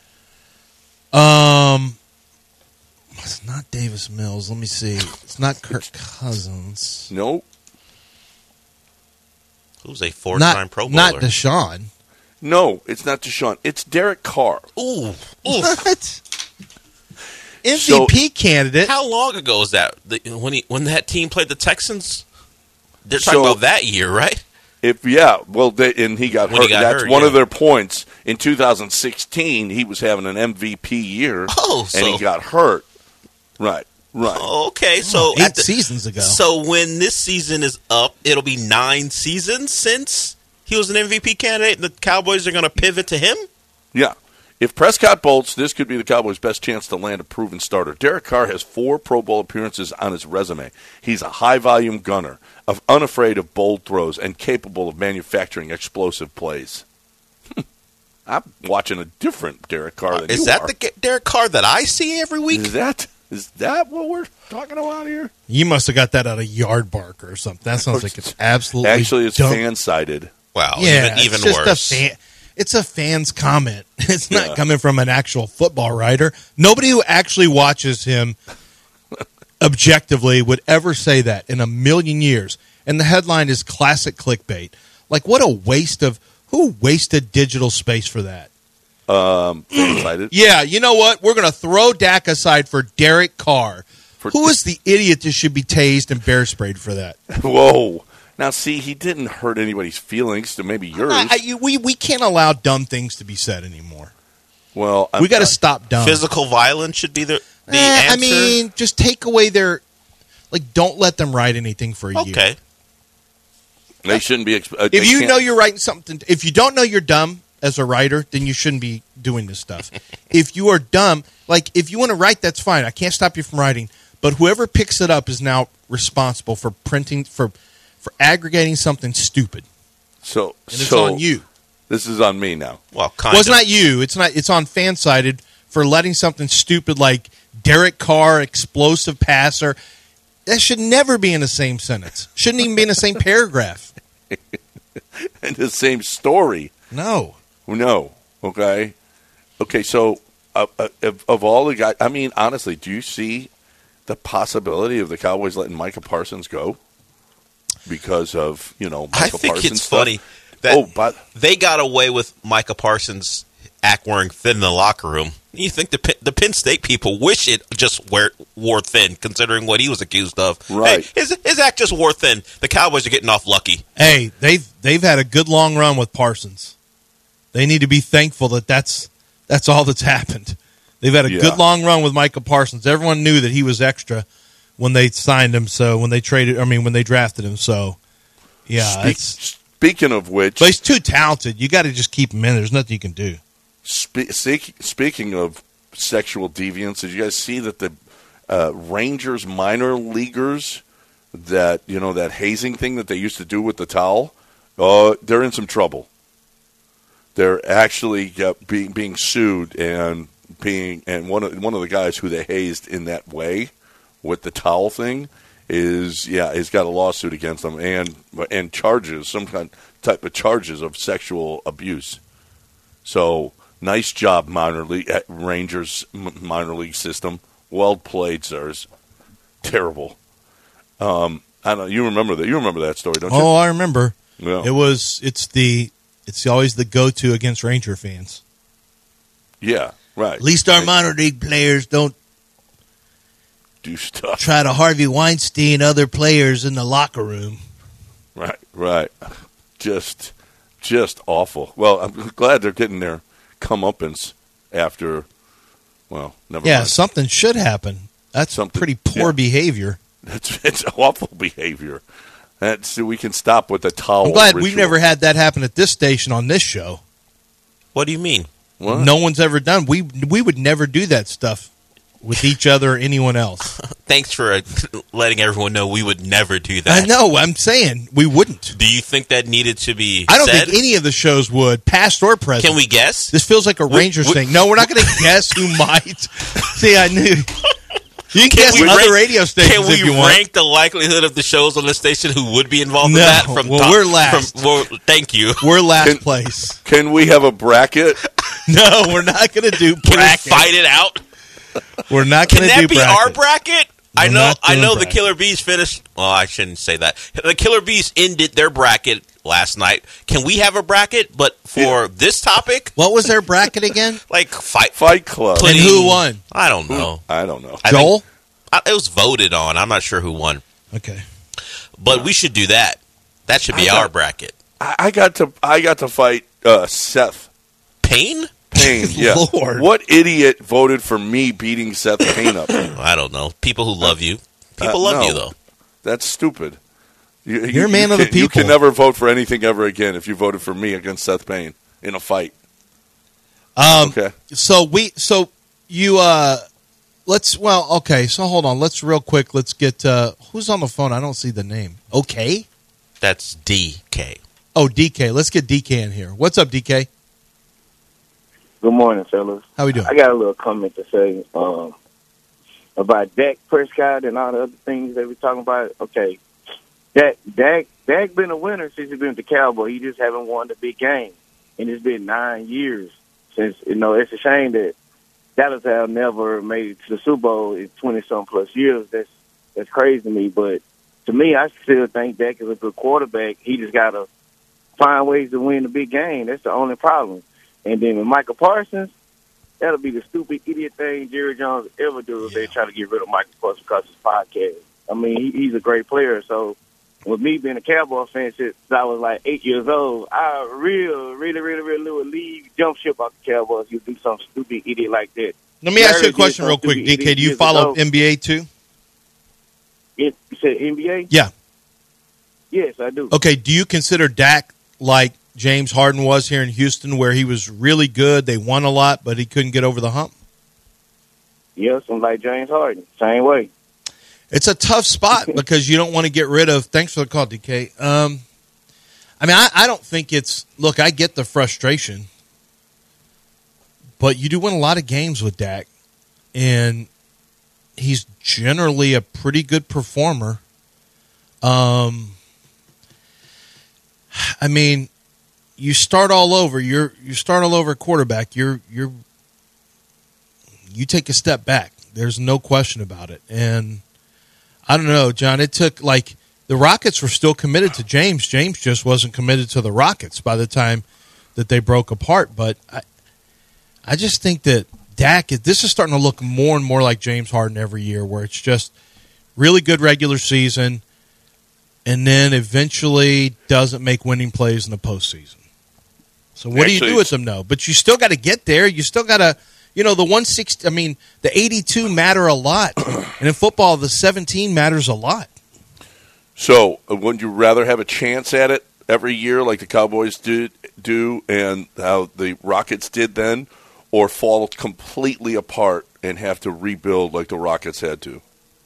Speaker 4: It's not Davis Mills. Let me see. It's not Kirk Cousins.
Speaker 3: Nope.
Speaker 5: Who's a 4-time Pro Bowler?
Speaker 4: Not Deshaun.
Speaker 3: No, it's not Deshaun. It's Derek Carr.
Speaker 5: Ooh.
Speaker 4: What? MVP candidate.
Speaker 5: How long ago was that? When that team played the Texans? They're talking about that year, right?
Speaker 3: And he got hurt. That's one of their points. In 2016, he was having an MVP year, and he got hurt. Right.
Speaker 5: Okay, so
Speaker 4: 8 seasons ago.
Speaker 5: So when this season is up, it'll be 9 seasons since he was an MVP candidate, and the Cowboys are going to pivot to him?
Speaker 3: Yeah. If Prescott bolts, this could be the Cowboys' best chance to land a proven starter. Derek Carr has 4 Pro Bowl appearances on his resume. He's a high-volume gunner, unafraid of bold throws, and capable of manufacturing explosive plays. I'm watching a different Derek Carr than you are.
Speaker 5: Is that the Derek Carr that I see every week?
Speaker 3: Is that what we're talking about here?
Speaker 4: You must have got that out of Yardbark or something. That sounds like it's absolutely
Speaker 3: Actually, it's fan-sided.
Speaker 5: Wow,
Speaker 4: yeah,
Speaker 5: even
Speaker 4: it's just
Speaker 5: worse.
Speaker 4: It's a fan's comment. It's not coming from an actual football writer. Nobody who actually watches him objectively would ever say that in a million years. And the headline is classic clickbait. Like, what a waste of – who wasted digital space for that?
Speaker 3: Fan-sided.
Speaker 4: Yeah, you know what? We're going to throw Dak aside for Derek Carr. Who is the idiot that should be tased and bear sprayed for that?
Speaker 3: Whoa. Now, see, he didn't hurt anybody's feelings, so maybe yours.
Speaker 4: We can't allow dumb things to be said anymore.
Speaker 3: Well,
Speaker 4: we got to stop dumb.
Speaker 5: Physical violence should be the answer.
Speaker 4: I mean, just take away their don't let them write anything for a year.
Speaker 5: Okay.
Speaker 3: They shouldn't be.
Speaker 4: If you know you're writing something, if you don't know you're dumb as a writer, then you shouldn't be doing this stuff. If you are dumb, if you want to write, that's fine. I can't stop you from writing. But whoever picks it up is now responsible for printing for aggregating something stupid. And it's on you.
Speaker 3: This is on me now.
Speaker 5: Well, kind of.
Speaker 4: It's not you. It's not. It's on Fansided for letting something stupid like Derek Carr, explosive passer. That should never be in the same sentence. Shouldn't even be in the same paragraph.
Speaker 3: In the same story.
Speaker 4: No.
Speaker 3: Okay. So of all the guys, I mean, honestly, do you see the possibility of the Cowboys letting Micah Parsons go? Because of, Micah
Speaker 5: I think
Speaker 3: Parsons
Speaker 5: it's
Speaker 3: stuff.
Speaker 5: funny that they got away with Micah Parsons' act wearing thin in the locker room. You think the Penn State people wish it just wore thin, considering what he was accused of.
Speaker 3: Right.
Speaker 5: Hey, his act just wore thin. The Cowboys are getting off lucky.
Speaker 4: Hey, they've had a good long run with Parsons. They need to be thankful that that's all that's happened. They've had a
Speaker 3: Yeah.
Speaker 4: good long run with Micah Parsons. Everyone knew that he was extra when they signed him. So when they drafted him. So yeah,
Speaker 3: Speaking of which,
Speaker 4: but he's too talented. You got to just keep him in. There's nothing you can do.
Speaker 3: Speaking of sexual deviance, did you guys see that the Rangers minor leaguers that hazing thing that they used to do with the towel? They're in some trouble. They're actually being sued and one of the guys who they hazed in that way with the towel thing has got a lawsuit against them and charges, some type of charges of sexual abuse. So nice job, Rangers minor league system. Well played, sirs. Terrible. I don't know. You remember that? You remember that story, don't you?
Speaker 4: Oh, I remember.
Speaker 3: Yeah.
Speaker 4: It's always the go-to against Ranger fans.
Speaker 3: Yeah, right.
Speaker 4: At least our minor league players don't
Speaker 3: do stuff.
Speaker 4: Try to Harvey Weinstein other players in the locker room.
Speaker 3: Right. Just awful. Well, I'm glad they're getting their comeuppance after. Well, never mind.
Speaker 4: Something should happen. That's pretty poor behavior.
Speaker 3: It's awful behavior. We can stop with the towel.
Speaker 4: I'm glad
Speaker 3: ritual.
Speaker 4: we've never had that happen at this station on this show.
Speaker 5: What do you mean?
Speaker 3: What?
Speaker 4: No one's ever done. We would never do that stuff with each other or anyone else.
Speaker 5: Thanks for letting everyone know we would never do that.
Speaker 4: I know. I'm saying we wouldn't.
Speaker 5: Do you think that needed to be
Speaker 4: I don't
Speaker 5: said?
Speaker 4: think any of the shows would, past or present.
Speaker 5: Can we guess?
Speaker 4: This feels like a Rangers thing. No, we're not going to guess who might. See, I knew. You can guess other radio stations
Speaker 5: Can we
Speaker 4: if you want.
Speaker 5: rank the likelihood of the shows on the station who would be involved in
Speaker 4: No.
Speaker 5: that?
Speaker 4: We're last.
Speaker 5: Thank you.
Speaker 4: We're last place.
Speaker 3: Can we have a bracket?
Speaker 4: No, we're not going to do bracket.
Speaker 5: Can we fight it out?
Speaker 4: We're not going to do
Speaker 5: Can that be
Speaker 4: bracket.
Speaker 5: our bracket? I
Speaker 4: We're
Speaker 5: know
Speaker 4: not doing
Speaker 5: the
Speaker 4: bracket.
Speaker 5: Killer Bees finished. Well, I shouldn't say that. The Killer Bees ended their bracket last night. Can we have a bracket, but for this topic?
Speaker 4: What was their bracket again?
Speaker 5: Like
Speaker 3: Fight Club.
Speaker 4: And who won?
Speaker 5: I don't know.
Speaker 3: I don't know.
Speaker 4: Joel?
Speaker 5: It was voted on. I'm not sure who won.
Speaker 4: Okay.
Speaker 5: But we should do that. That should be our bracket.
Speaker 3: I got to fight Seth
Speaker 5: Payne.
Speaker 3: Yeah.
Speaker 4: Lord.
Speaker 3: What idiot voted for me beating Seth Payne up?
Speaker 5: I don't know. People who love you. People love you, though.
Speaker 3: That's stupid.
Speaker 4: You're a man of the people.
Speaker 3: You can never vote for anything ever again if you voted for me against Seth Payne in a fight. Okay.
Speaker 4: So hold on. Let's get who's on the phone? I don't see the name. Okay.
Speaker 5: That's DK.
Speaker 4: Oh, DK. Let's get DK in here. What's up, DK?
Speaker 16: Good morning, fellas.
Speaker 4: How we doing?
Speaker 16: I got a little comment to say about Dak Prescott and all the other things that we're talking about. Okay, Dak been a winner since he's been with the Cowboys. He just haven't won the big game, and it's been 9 years since. It's a shame that Dallas have never made it to the Super Bowl in 20-some plus years. That's crazy to me. But to me, I still think Dak is a good quarterback. He just got to find ways to win the big game. That's the only problem. And then with Michael Parsons, that'll be the stupid idiot thing Jerry Jones ever do if they try to get rid of Michael Parsons because of his podcast. I mean, he's a great player. So with me being a Cowboy fan since I was like 8 years old, I really would leave, jump ship off the Cowboys. You do some stupid idiot like that.
Speaker 4: Let me ask you a question real quick, DK. Do you follow NBA too?
Speaker 16: You said NBA?
Speaker 4: Yeah.
Speaker 16: Yes, I do.
Speaker 4: Okay. Do you consider Dak like James Harden was here in Houston, where he was really good? They won a lot, but he couldn't get over the hump.
Speaker 16: Yes, I'm like James Harden. Same way.
Speaker 4: It's a tough spot because you don't want to get rid of. Thanks for the call, DK. I don't think it's. Look, I get the frustration, but you do win a lot of games with Dak, and he's generally a pretty good performer. You start all over. You start all over at quarterback. You take a step back. There's no question about it. And I don't know, John. It took the Rockets were still committed to James. James just wasn't committed to the Rockets by the time that they broke apart. But I just think that Dak this is starting to look more and more like James Harden every year, where it's just really good regular season, and then eventually doesn't make winning plays in the postseason. So what do you do with them, though? But you still got to get there. You still got to the 160. I mean, the 82 matter a lot, and in football, the 17 matters a lot.
Speaker 3: So, would you rather have a chance at it every year, like the Cowboys do, and how the Rockets did then, or fall completely apart and have to rebuild like the Rockets had to?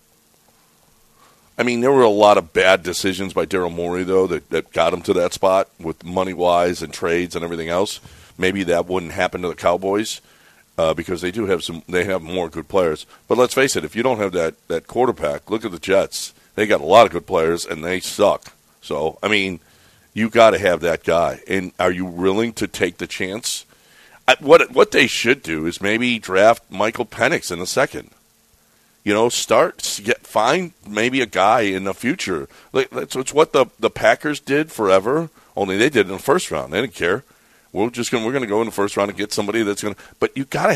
Speaker 3: I mean, there were a lot of bad decisions by Daryl Morey, though, that got him to that spot with money-wise and trades and everything else. Maybe that wouldn't happen to the Cowboys because they have more good players. But let's face it, if you don't have that quarterback, look at the Jets. They got a lot of good players, and they suck. So, I mean, you got to have that guy. And are you willing to take the chance? What they should do is maybe draft Michael Penix in the second. Find maybe a guy in the future. It's what the Packers did forever. Only they did it in the first round. They didn't care. We're going to go in the first round and get somebody that's going to. But you got to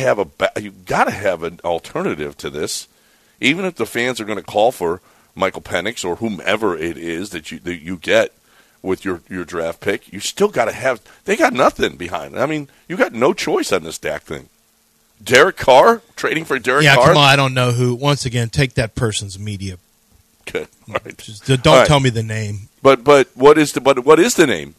Speaker 3: have an alternative to this. Even if the fans are going to call for Michael Penix or whomever it is that you get with your draft pick, you still got to have. They got nothing behind it. I mean, you got no choice on this Dak thing. Derek Carr? Trading for Derek Carr?
Speaker 4: Yeah, come on, I don't know who. Once again, take that person's media.
Speaker 3: Good. All right.
Speaker 4: Don't tell me the name.
Speaker 3: But what is the name?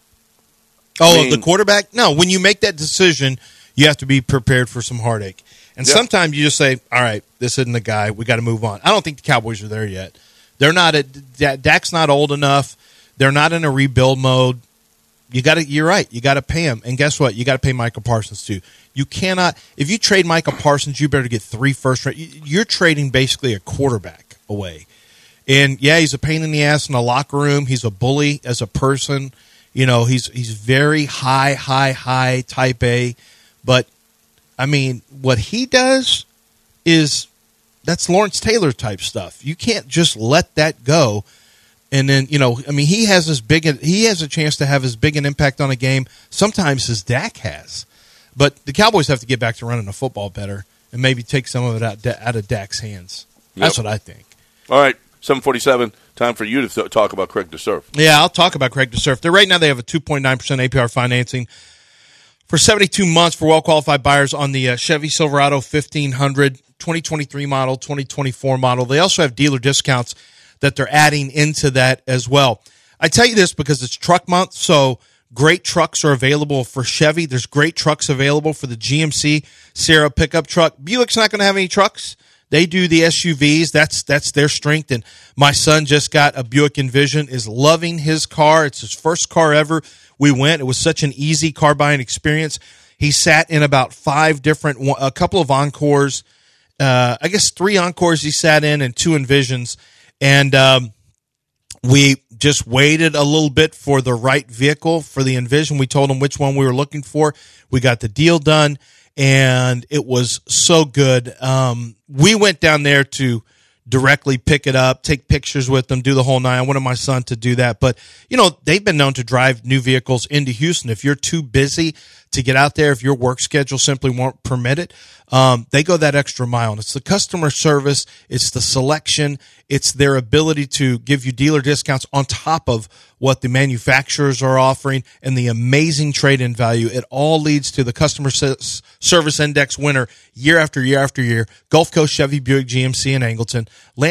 Speaker 4: Oh, the quarterback? No, when you make that decision, you have to be prepared for some heartache. And sometimes you just say, all right, this isn't the guy. We got to move on. I don't think the Cowboys are there yet. They're not. Dak's not old enough. They're not in a rebuild mode. You're right. You got to pay him. And guess what? You got to pay Michael Parsons, too. You cannot – if you trade Michael Parsons, you better get 3 first-round – you're trading basically a quarterback away. And, yeah, he's a pain in the ass in the locker room. He's a bully as a person. He's very high type A. But, I mean, what he does is that's Lawrence Taylor type stuff. You can't just let that go. And then, he has a chance to have as big an impact on a game sometimes as Dak has. But the Cowboys have to get back to running the football better and maybe take some of it out of Dak's hands. That's what I think.
Speaker 3: All right, 7:47. Time for you to talk about Craig DeSurf.
Speaker 4: Yeah, I'll talk about Craig DeSurf. Right now they have a 2.9% APR financing for 72 months for well-qualified buyers on the Chevy Silverado 1500, 2023 model, 2024 model. They also have dealer discounts that they're adding into that as well. I tell you this because it's truck month, so great trucks are available for Chevy. There's great trucks available for the GMC Sierra pickup truck. Buick's not going to have any trucks. They do the SUVs. That's their strength. And my son just got a Buick Envision, is loving his car. It's his first car ever. We went. It was such an easy car buying experience. He sat in about 5 different, a couple of Encores, I guess 3 Encores he sat in and 2 Envisions. And we just waited a little bit for the right vehicle for the Envision. We told him which one we were looking for. We got the deal done, and it was so good. We went down there to directly pick it up, take pictures with them, do the whole nine. I wanted my son to do that. But, they've been known to drive new vehicles into Houston. If you're too busy to get out there, if your work schedule simply won't permit it, they go that extra mile. And it's the customer service, it's the selection, it's their ability to give you dealer discounts on top of what the manufacturers are offering and the amazing trade-in value. It all leads to the customer service index winner year after year after year. Gulf Coast Chevy Buick GMC in Angleton,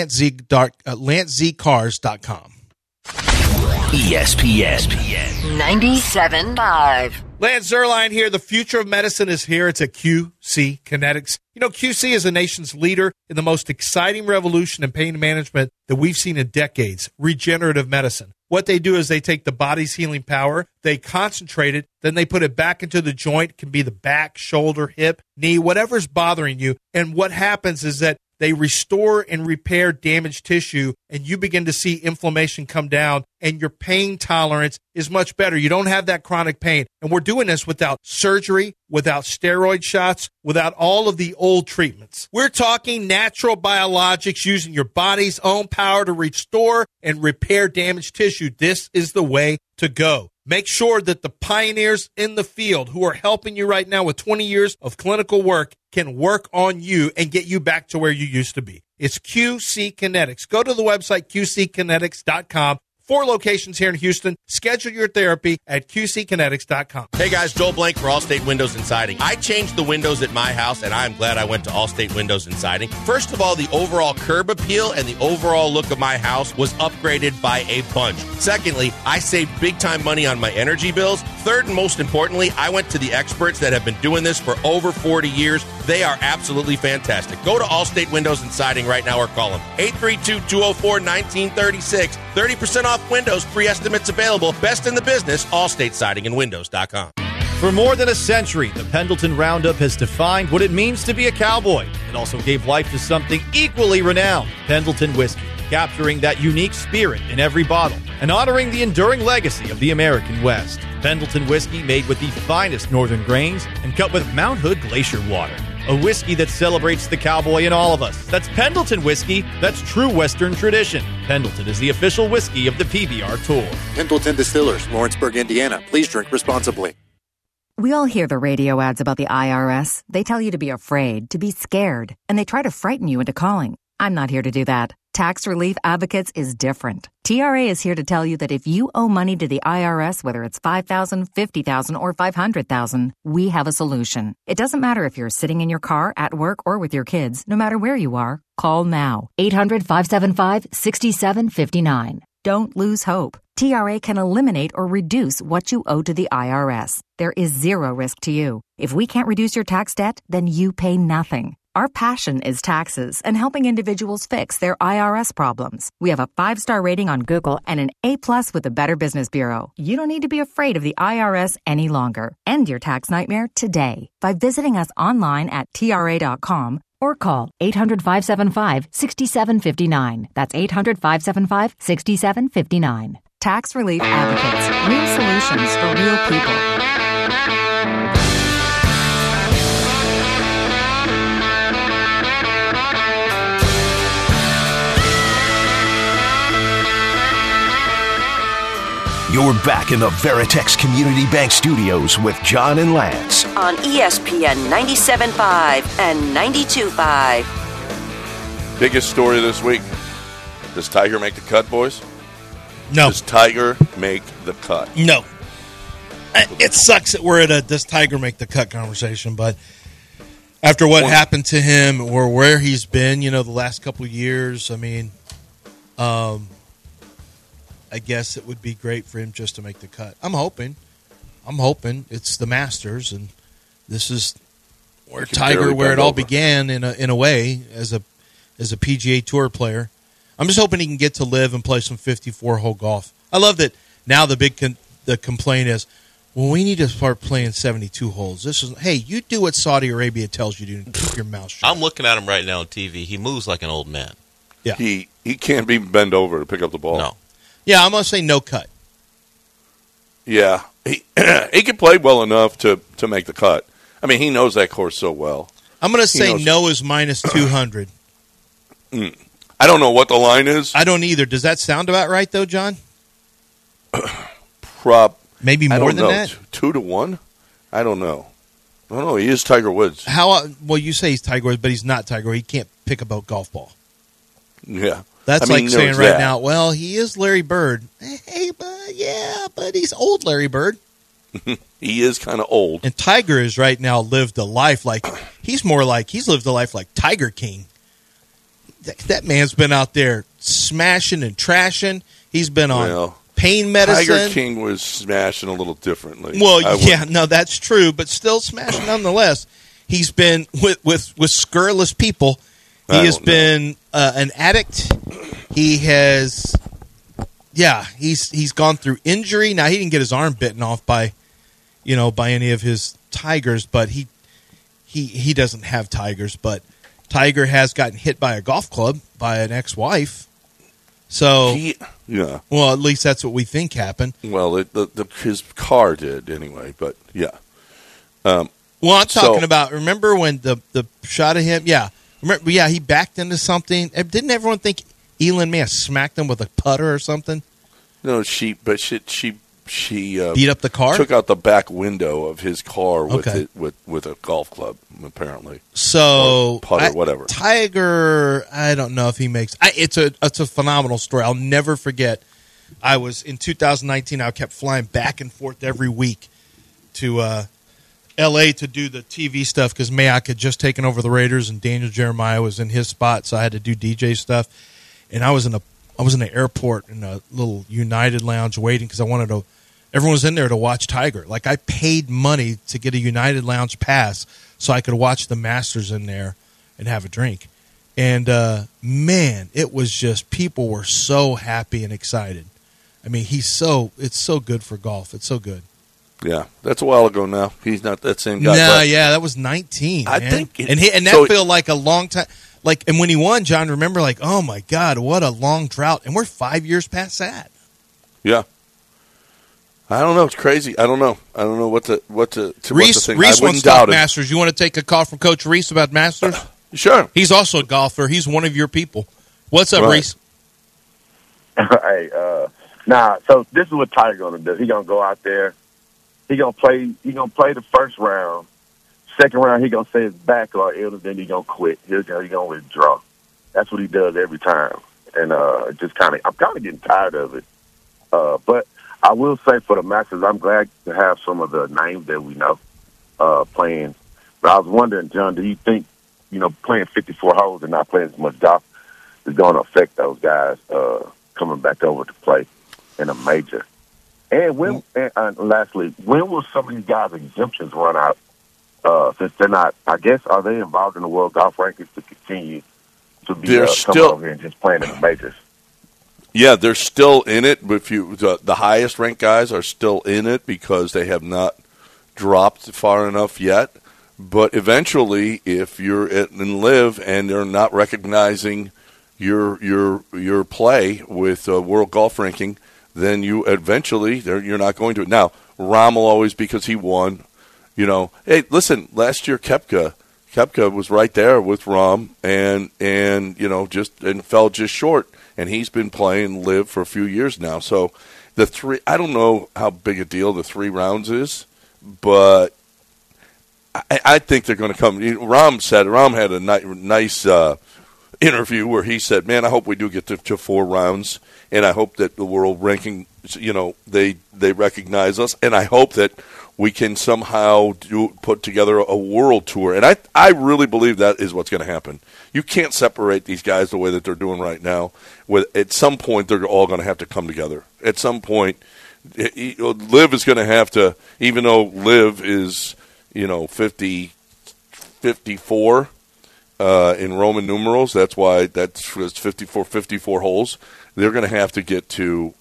Speaker 4: LanceZcars.com.
Speaker 11: ESPN 97.5.
Speaker 12: Lance Zierlein here. The future of medicine is here. It's at QC Kinetics. QC is the nation's leader in the most exciting revolution in pain management that we've seen in decades, regenerative medicine. What they do is they take the body's healing power, they concentrate it, then they put it back into the joint. It can be the back, shoulder, hip, knee, whatever's bothering you. And what happens is that they restore and repair damaged tissue, and you begin to see inflammation come down, and your pain tolerance is much better. You don't have that chronic pain. And we're doing this without surgery, without steroid shots, without all of the old treatments. We're talking natural biologics using your body's own power to restore and repair damaged tissue. This is the way to go. Make sure that the pioneers in the field who are helping you right now with 20 years of clinical work can work on you and get you back to where you used to be. It's QC Kinetics. Go to the website, qckinetics.com. 4 locations here in Houston. Schedule your therapy at QCkinetics.com.
Speaker 17: Hey guys, Joel Blank for Allstate Windows and Siding. I changed the windows at my house, and I'm glad I went to Allstate Windows and Siding. First of all, the overall curb appeal and the overall look of my house was upgraded by a bunch. Secondly, I saved big-time money on my energy bills. Third and most importantly, I went to the experts that have been doing this for over 40 years. They are absolutely fantastic. Go to Allstate Windows and Siding right now or call them. 832-204-1936. 30% off windows. Free estimates available. Best in the business. Allstate Siding and Windows.com.
Speaker 18: For more than a century, the Pendleton Roundup has defined what it means to be a cowboy. It also gave life to something equally renowned, Pendleton whiskey, capturing that unique spirit in every bottle and honoring the enduring legacy of the American West. Pendleton whiskey made with the finest northern grains and cut with Mount Hood glacier water. A whiskey that celebrates the cowboy in all of us. That's Pendleton whiskey. That's true Western tradition. Pendleton is the official whiskey of the PBR Tour.
Speaker 19: Pendleton Distillers, Lawrenceburg, Indiana. Please drink responsibly.
Speaker 20: We all hear the radio ads about the IRS. They tell you to be afraid, to be scared, and they try to frighten you into calling. I'm not here to do that. Tax Relief Advocates is different. TRA is here to tell you that if you owe money to the IRS, whether it's $5,000, $50,000, or $500,000, we have a solution. It doesn't matter if you're sitting in your car, at work, or with your kids. No matter where you are, call now. 800-575-6759. Don't lose hope. TRA can eliminate or reduce what you owe to the IRS. There is zero risk to you. If we can't reduce your tax debt, then you pay nothing. Our passion is taxes and helping individuals fix their IRS problems. We have a 5-star rating on Google and an A+ with the Better Business Bureau. You don't need to be afraid of the IRS any longer. End your tax nightmare today by visiting us online at TRA.com or call 800-575-6759. That's 800-575-6759. Tax Relief Advocates. Real solutions for real people.
Speaker 1: You're back in the Veritex Community Bank Studios with John and Lance.
Speaker 11: On ESPN 97.5 and 92.5.
Speaker 3: Biggest story this week. Does Tiger make the cut, boys?
Speaker 4: No.
Speaker 3: Does Tiger make the cut?
Speaker 4: No. It sucks that we're at a does Tiger make the cut conversation, but after what happened to him or where he's been, the last couple of years, I mean, I guess it would be great for him just to make the cut. I'm hoping. It's the Masters, and this is where it all began in a way as a PGA Tour player. I'm just hoping he can get to live and play some 54-hole golf. I love that now the complaint is, well, we need to start playing 72 holes. Hey, you do what Saudi Arabia tells you to do and keep your mouth shut.
Speaker 5: I'm looking at him right now on TV. He moves like an old man.
Speaker 4: Yeah.
Speaker 3: He can't be bent over to pick up the ball.
Speaker 5: No.
Speaker 4: Yeah, I'm going to say no cut.
Speaker 3: Yeah. He can play well enough to make the cut. I mean, he knows that course so well.
Speaker 4: I'm going to say no is minus 200.
Speaker 3: I don't know what the line is.
Speaker 4: I don't either. Does that sound about right, though, John? Maybe more than that?
Speaker 3: 2 to 1? I don't know. He is Tiger Woods.
Speaker 4: Well, you say he's Tiger Woods, but he's not Tiger. He can't pick up a golf ball.
Speaker 3: Yeah.
Speaker 4: That's like saying right now, well, he is Larry Bird. Hey, but he's old Larry Bird.
Speaker 3: He is kind of old.
Speaker 4: And Tiger is right now lived a life like he's lived a life like Tiger King. That man's been out there smashing and trashing. He's been on pain medicine.
Speaker 3: Tiger King was smashing a little differently.
Speaker 4: Well, that's true, but still smashing nonetheless. He's been with scurrilous people. He has been an addict. He has, he's gone through injury. Now, he didn't get his arm bitten off by any of his tigers, but he doesn't have tigers. But Tiger has gotten hit by a golf club by an ex-wife. So, well, at least that's what we think happened.
Speaker 3: Well, his car did anyway, but yeah.
Speaker 4: Well, I'm talking about, remember when the shot of him? Yeah. Remember, he backed into something. Didn't everyone think Elon may have smacked him with a putter or something?
Speaker 3: No, she
Speaker 4: beat up the car?
Speaker 3: Took out the back window of his car with a golf club, apparently.
Speaker 4: So,
Speaker 3: or putter, whatever.
Speaker 4: Tiger, I don't know if he makes. It's a phenomenal story. I'll never forget I was in 2019. I kept flying back and forth every week to L.A. to do the TV stuff because Mayock had just taken over the Raiders and Daniel Jeremiah was in his spot, so I had to do DJ stuff. And I was in the airport in a little United Lounge waiting because I wanted to. Everyone was in there to watch Tiger. Like, I paid money to get a United Lounge pass so I could watch the Masters in there and have a drink. And, man, it was just, people were so happy and excited. I mean, it's so good for golf. It's so good.
Speaker 3: Yeah, that's a while ago now. He's not that same guy.
Speaker 4: No, yeah, that was 19.
Speaker 3: I
Speaker 4: man.
Speaker 3: think,
Speaker 4: that felt like a long time. Like, and when he won, John, remember, like, oh my God, what a long drought, and we're 5 years past that.
Speaker 3: Yeah, I don't know. It's crazy. I don't know what to
Speaker 4: Reese
Speaker 3: think.
Speaker 4: Reese wants to talk Masters. You want to take a call from Coach Reese about Masters?
Speaker 3: Sure.
Speaker 4: He's also a golfer. He's one of your people. What's up, Reese?
Speaker 21: Hey, so this is what Tiger gonna do. He gonna go out there. He gonna play the first round. Second round, he gonna say his back or ill, then he gonna quit. He gonna withdraw. That's what he does every time, and I'm kind of getting tired of it. But I will say for the Masters, I'm glad to have some of the names that we know playing. But I was wondering, John, do you think playing 54 holes and not playing as much golf is going to affect those guys coming back over to play in a major? And lastly, when will some of these guys' exemptions run out? Since they're not, I guess, are they involved in the World Golf Rankings to continue to be coming over here and just playing in the majors?
Speaker 3: Yeah, they're still in it. If the highest ranked guys are still in it because they have not dropped far enough yet. But eventually, if you're in Live and they're not recognizing your play with World Golf Ranking, then you're not going to. Now, Rahm will always, because he won. Hey, listen, last year Koepka was right there with Rahm and fell just short. And he's been playing Live for a few years now. So I don't know how big a deal the 3 rounds is, but I think they're going to come. Rahm had a nice interview where he said, man, I hope we do get to 4 rounds, and I hope that the world ranking, they recognize us, and I hope that we can somehow put together a world tour. And I really believe that is what's going to happen. You can't separate these guys the way that they're doing right now. At some point, they're all going to have to come together. At some point, Liv is going to have to, even though Liv is, 54 in Roman numerals, that's why that's 54 holes. They're going to have to get to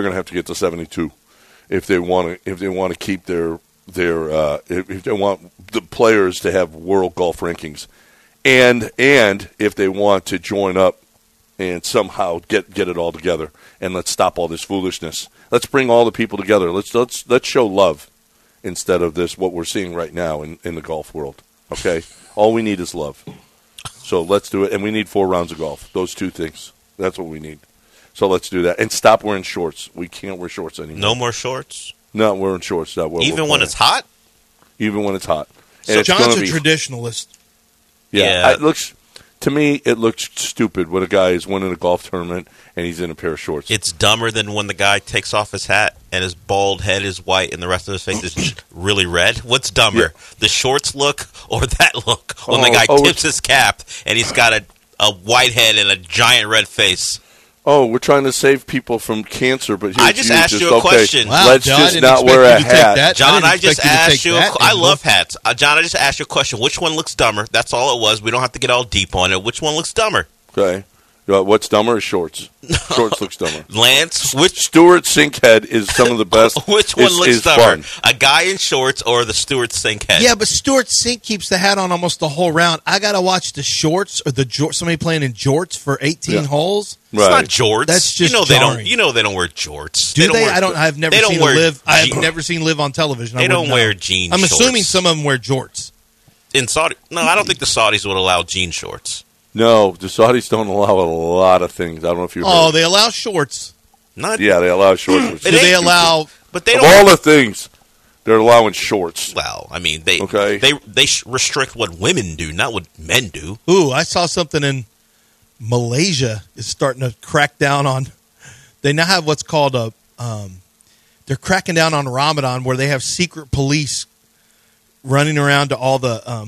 Speaker 3: 72 if they want to keep if they want the players to have world golf rankings, and if they want to join up and somehow get it all together, and let's stop all this foolishness. Let's bring all the people together. Let's show love instead of this what we're seeing right now in the golf world. Okay, all we need is love. So let's do it, and we need 4 rounds of golf. Those 2 things. That's what we need. So let's do that, and stop wearing shorts. We can't wear shorts anymore.
Speaker 5: No more shorts.
Speaker 3: Not wearing shorts.
Speaker 5: Even when it's hot.
Speaker 3: Even when it's hot.
Speaker 4: So John's a traditionalist.
Speaker 3: Yeah. It looks stupid when a guy is winning a golf tournament and he's in a pair of shorts.
Speaker 5: It's dumber than when the guy takes off his hat and his bald head is white and the rest of his face is really red. What's dumber, the shorts look or that look when the guy tips his cap and he's got a white head and a giant red face?
Speaker 3: Oh, we're trying to save people from cancer, but
Speaker 5: I just asked you a question.
Speaker 3: Wow, let's
Speaker 4: John,
Speaker 3: just not wear a hat.
Speaker 5: John, I just asked you. I love hats. John, I just asked you a question. Which one looks dumber? That's all it was. We don't have to get all deep on it. Which one looks dumber?
Speaker 3: Okay. What's dumber is shorts. Shorts looks dumber.
Speaker 5: Lance,
Speaker 3: Stuart Sinkhead is some of the best.
Speaker 5: Which one looks dumber?
Speaker 3: Fun.
Speaker 5: A guy in shorts or the Stuart Sinkhead?
Speaker 4: Yeah, but Stuart Sink keeps the hat on almost the whole round. I got to watch the shorts or somebody playing in jorts for 18 holes.
Speaker 5: It's not jorts.
Speaker 4: That's just
Speaker 5: jarring. They don't wear jorts.
Speaker 4: Do they? I've never seen Live. I've never seen Live on television.
Speaker 5: They don't wear jean
Speaker 4: I'm
Speaker 5: shorts.
Speaker 4: assuming some of them wear jorts.
Speaker 5: In Saudi? No, I don't think the Saudis would allow jean shorts.
Speaker 3: No, the Saudis don't allow a lot of things. I don't know if you.
Speaker 4: Oh, they allow shorts.
Speaker 3: They allow shorts.
Speaker 4: Do they allow?
Speaker 5: But they
Speaker 3: of
Speaker 5: don't.
Speaker 3: All the things, they're allowing shorts.
Speaker 5: Well, I mean, they restrict what women do, not what men do.
Speaker 4: Ooh, I saw something in Malaysia is starting to crack down on they now have what's called a they're cracking down on Ramadan, where they have secret police running around to all the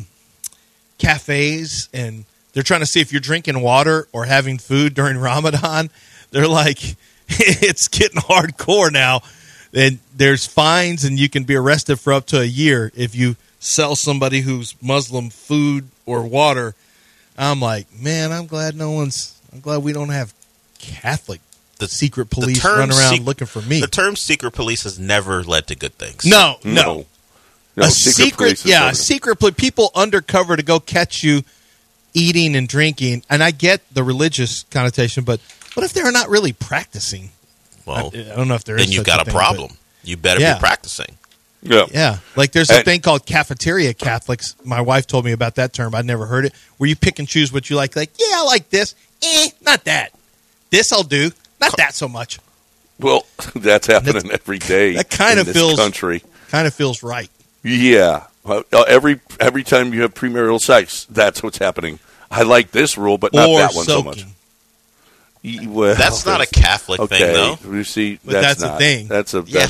Speaker 4: cafes, and they're trying to see if you're drinking water or having food during Ramadan. They're like, it's getting hardcore now. And there's fines, and you can be arrested for up to a year if you sell somebody who's Muslim food or water. I'm like, man, I'm glad we don't have Catholic secret police run around looking for me.
Speaker 5: The term secret police has never led to good things.
Speaker 4: No.
Speaker 3: A secret
Speaker 4: people undercover to go catch you eating and drinking. And I get the religious connotation, but what if they're not really practicing?
Speaker 5: Well,
Speaker 4: I don't know if there is.
Speaker 5: Then you
Speaker 4: such
Speaker 5: got
Speaker 4: a
Speaker 5: a problem. You better be practicing.
Speaker 3: Yeah.
Speaker 4: Like there's a thing called cafeteria Catholics. My wife told me about that term. I'd never heard it. Where you pick and choose what you like. Like, yeah, I like this. Not that. This I'll do. Not that so much.
Speaker 3: Well, that's happening every day.
Speaker 4: That kind of feels
Speaker 3: country.
Speaker 4: Kind of feels right.
Speaker 3: Yeah. Every time you have premarital sex, that's what's happening. I like this rule, but not that one so much. Well,
Speaker 5: that's not a Catholic thing, though.
Speaker 3: You see,
Speaker 4: but that's a thing.
Speaker 5: That's your thing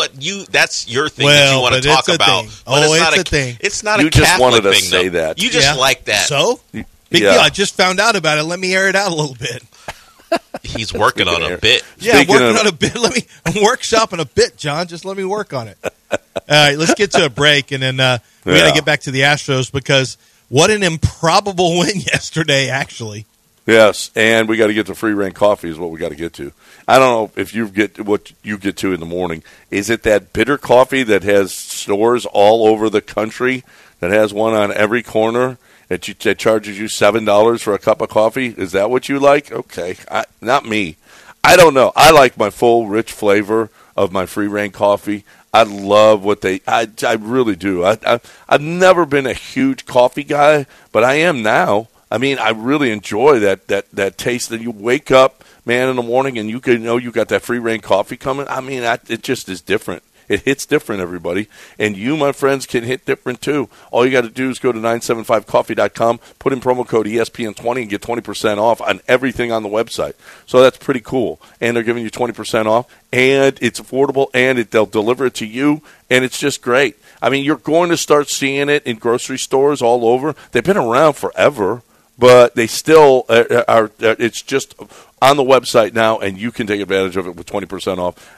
Speaker 5: that you want to talk about.
Speaker 4: It's a thing.
Speaker 5: It's not a Catholic thing.
Speaker 3: You just wanted to say that.
Speaker 5: You just like that.
Speaker 4: So, big deal. I just found out about it. Let me air it out a little bit.
Speaker 5: He's working on a bit.
Speaker 4: I'm working on a bit. I'm workshopping a bit, John. Just let me work on it. All right, let's get to a break, and then we got to get back to the Astros, because what an improbable win yesterday, actually.
Speaker 3: Yes, and we got to get to free reign coffee is what we got to get to. I don't know if you get what you get to in the morning. Is it that bitter coffee that has stores all over the country, that has one on every corner, that charges you $7 for a cup of coffee? Is that what you like? Okay, not me. I don't know. I like my full, rich flavor of my free reign coffee. I love what I really do. I've never been a huge coffee guy, but I am now. I mean, I really enjoy that taste that you wake up, man, in the morning and you can know you got that free reign coffee coming. I mean, it just is different. It hits different, everybody. And you, my friends, can hit different, too. All you got to do is go to 975coffee.com, put in promo code ESPN20 and get 20% off on everything on the website. So that's pretty cool. And they're giving you 20% off, and it's affordable, and they'll deliver it to you, and it's just great. I mean, you're going to start seeing it in grocery stores all over. They've been around forever, but they still are. It's just on the website now, and you can take advantage of it with 20% off.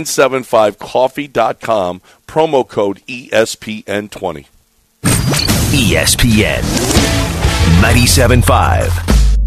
Speaker 3: 975coffee.com, promo code ESPN20.
Speaker 1: ESPN 97.5.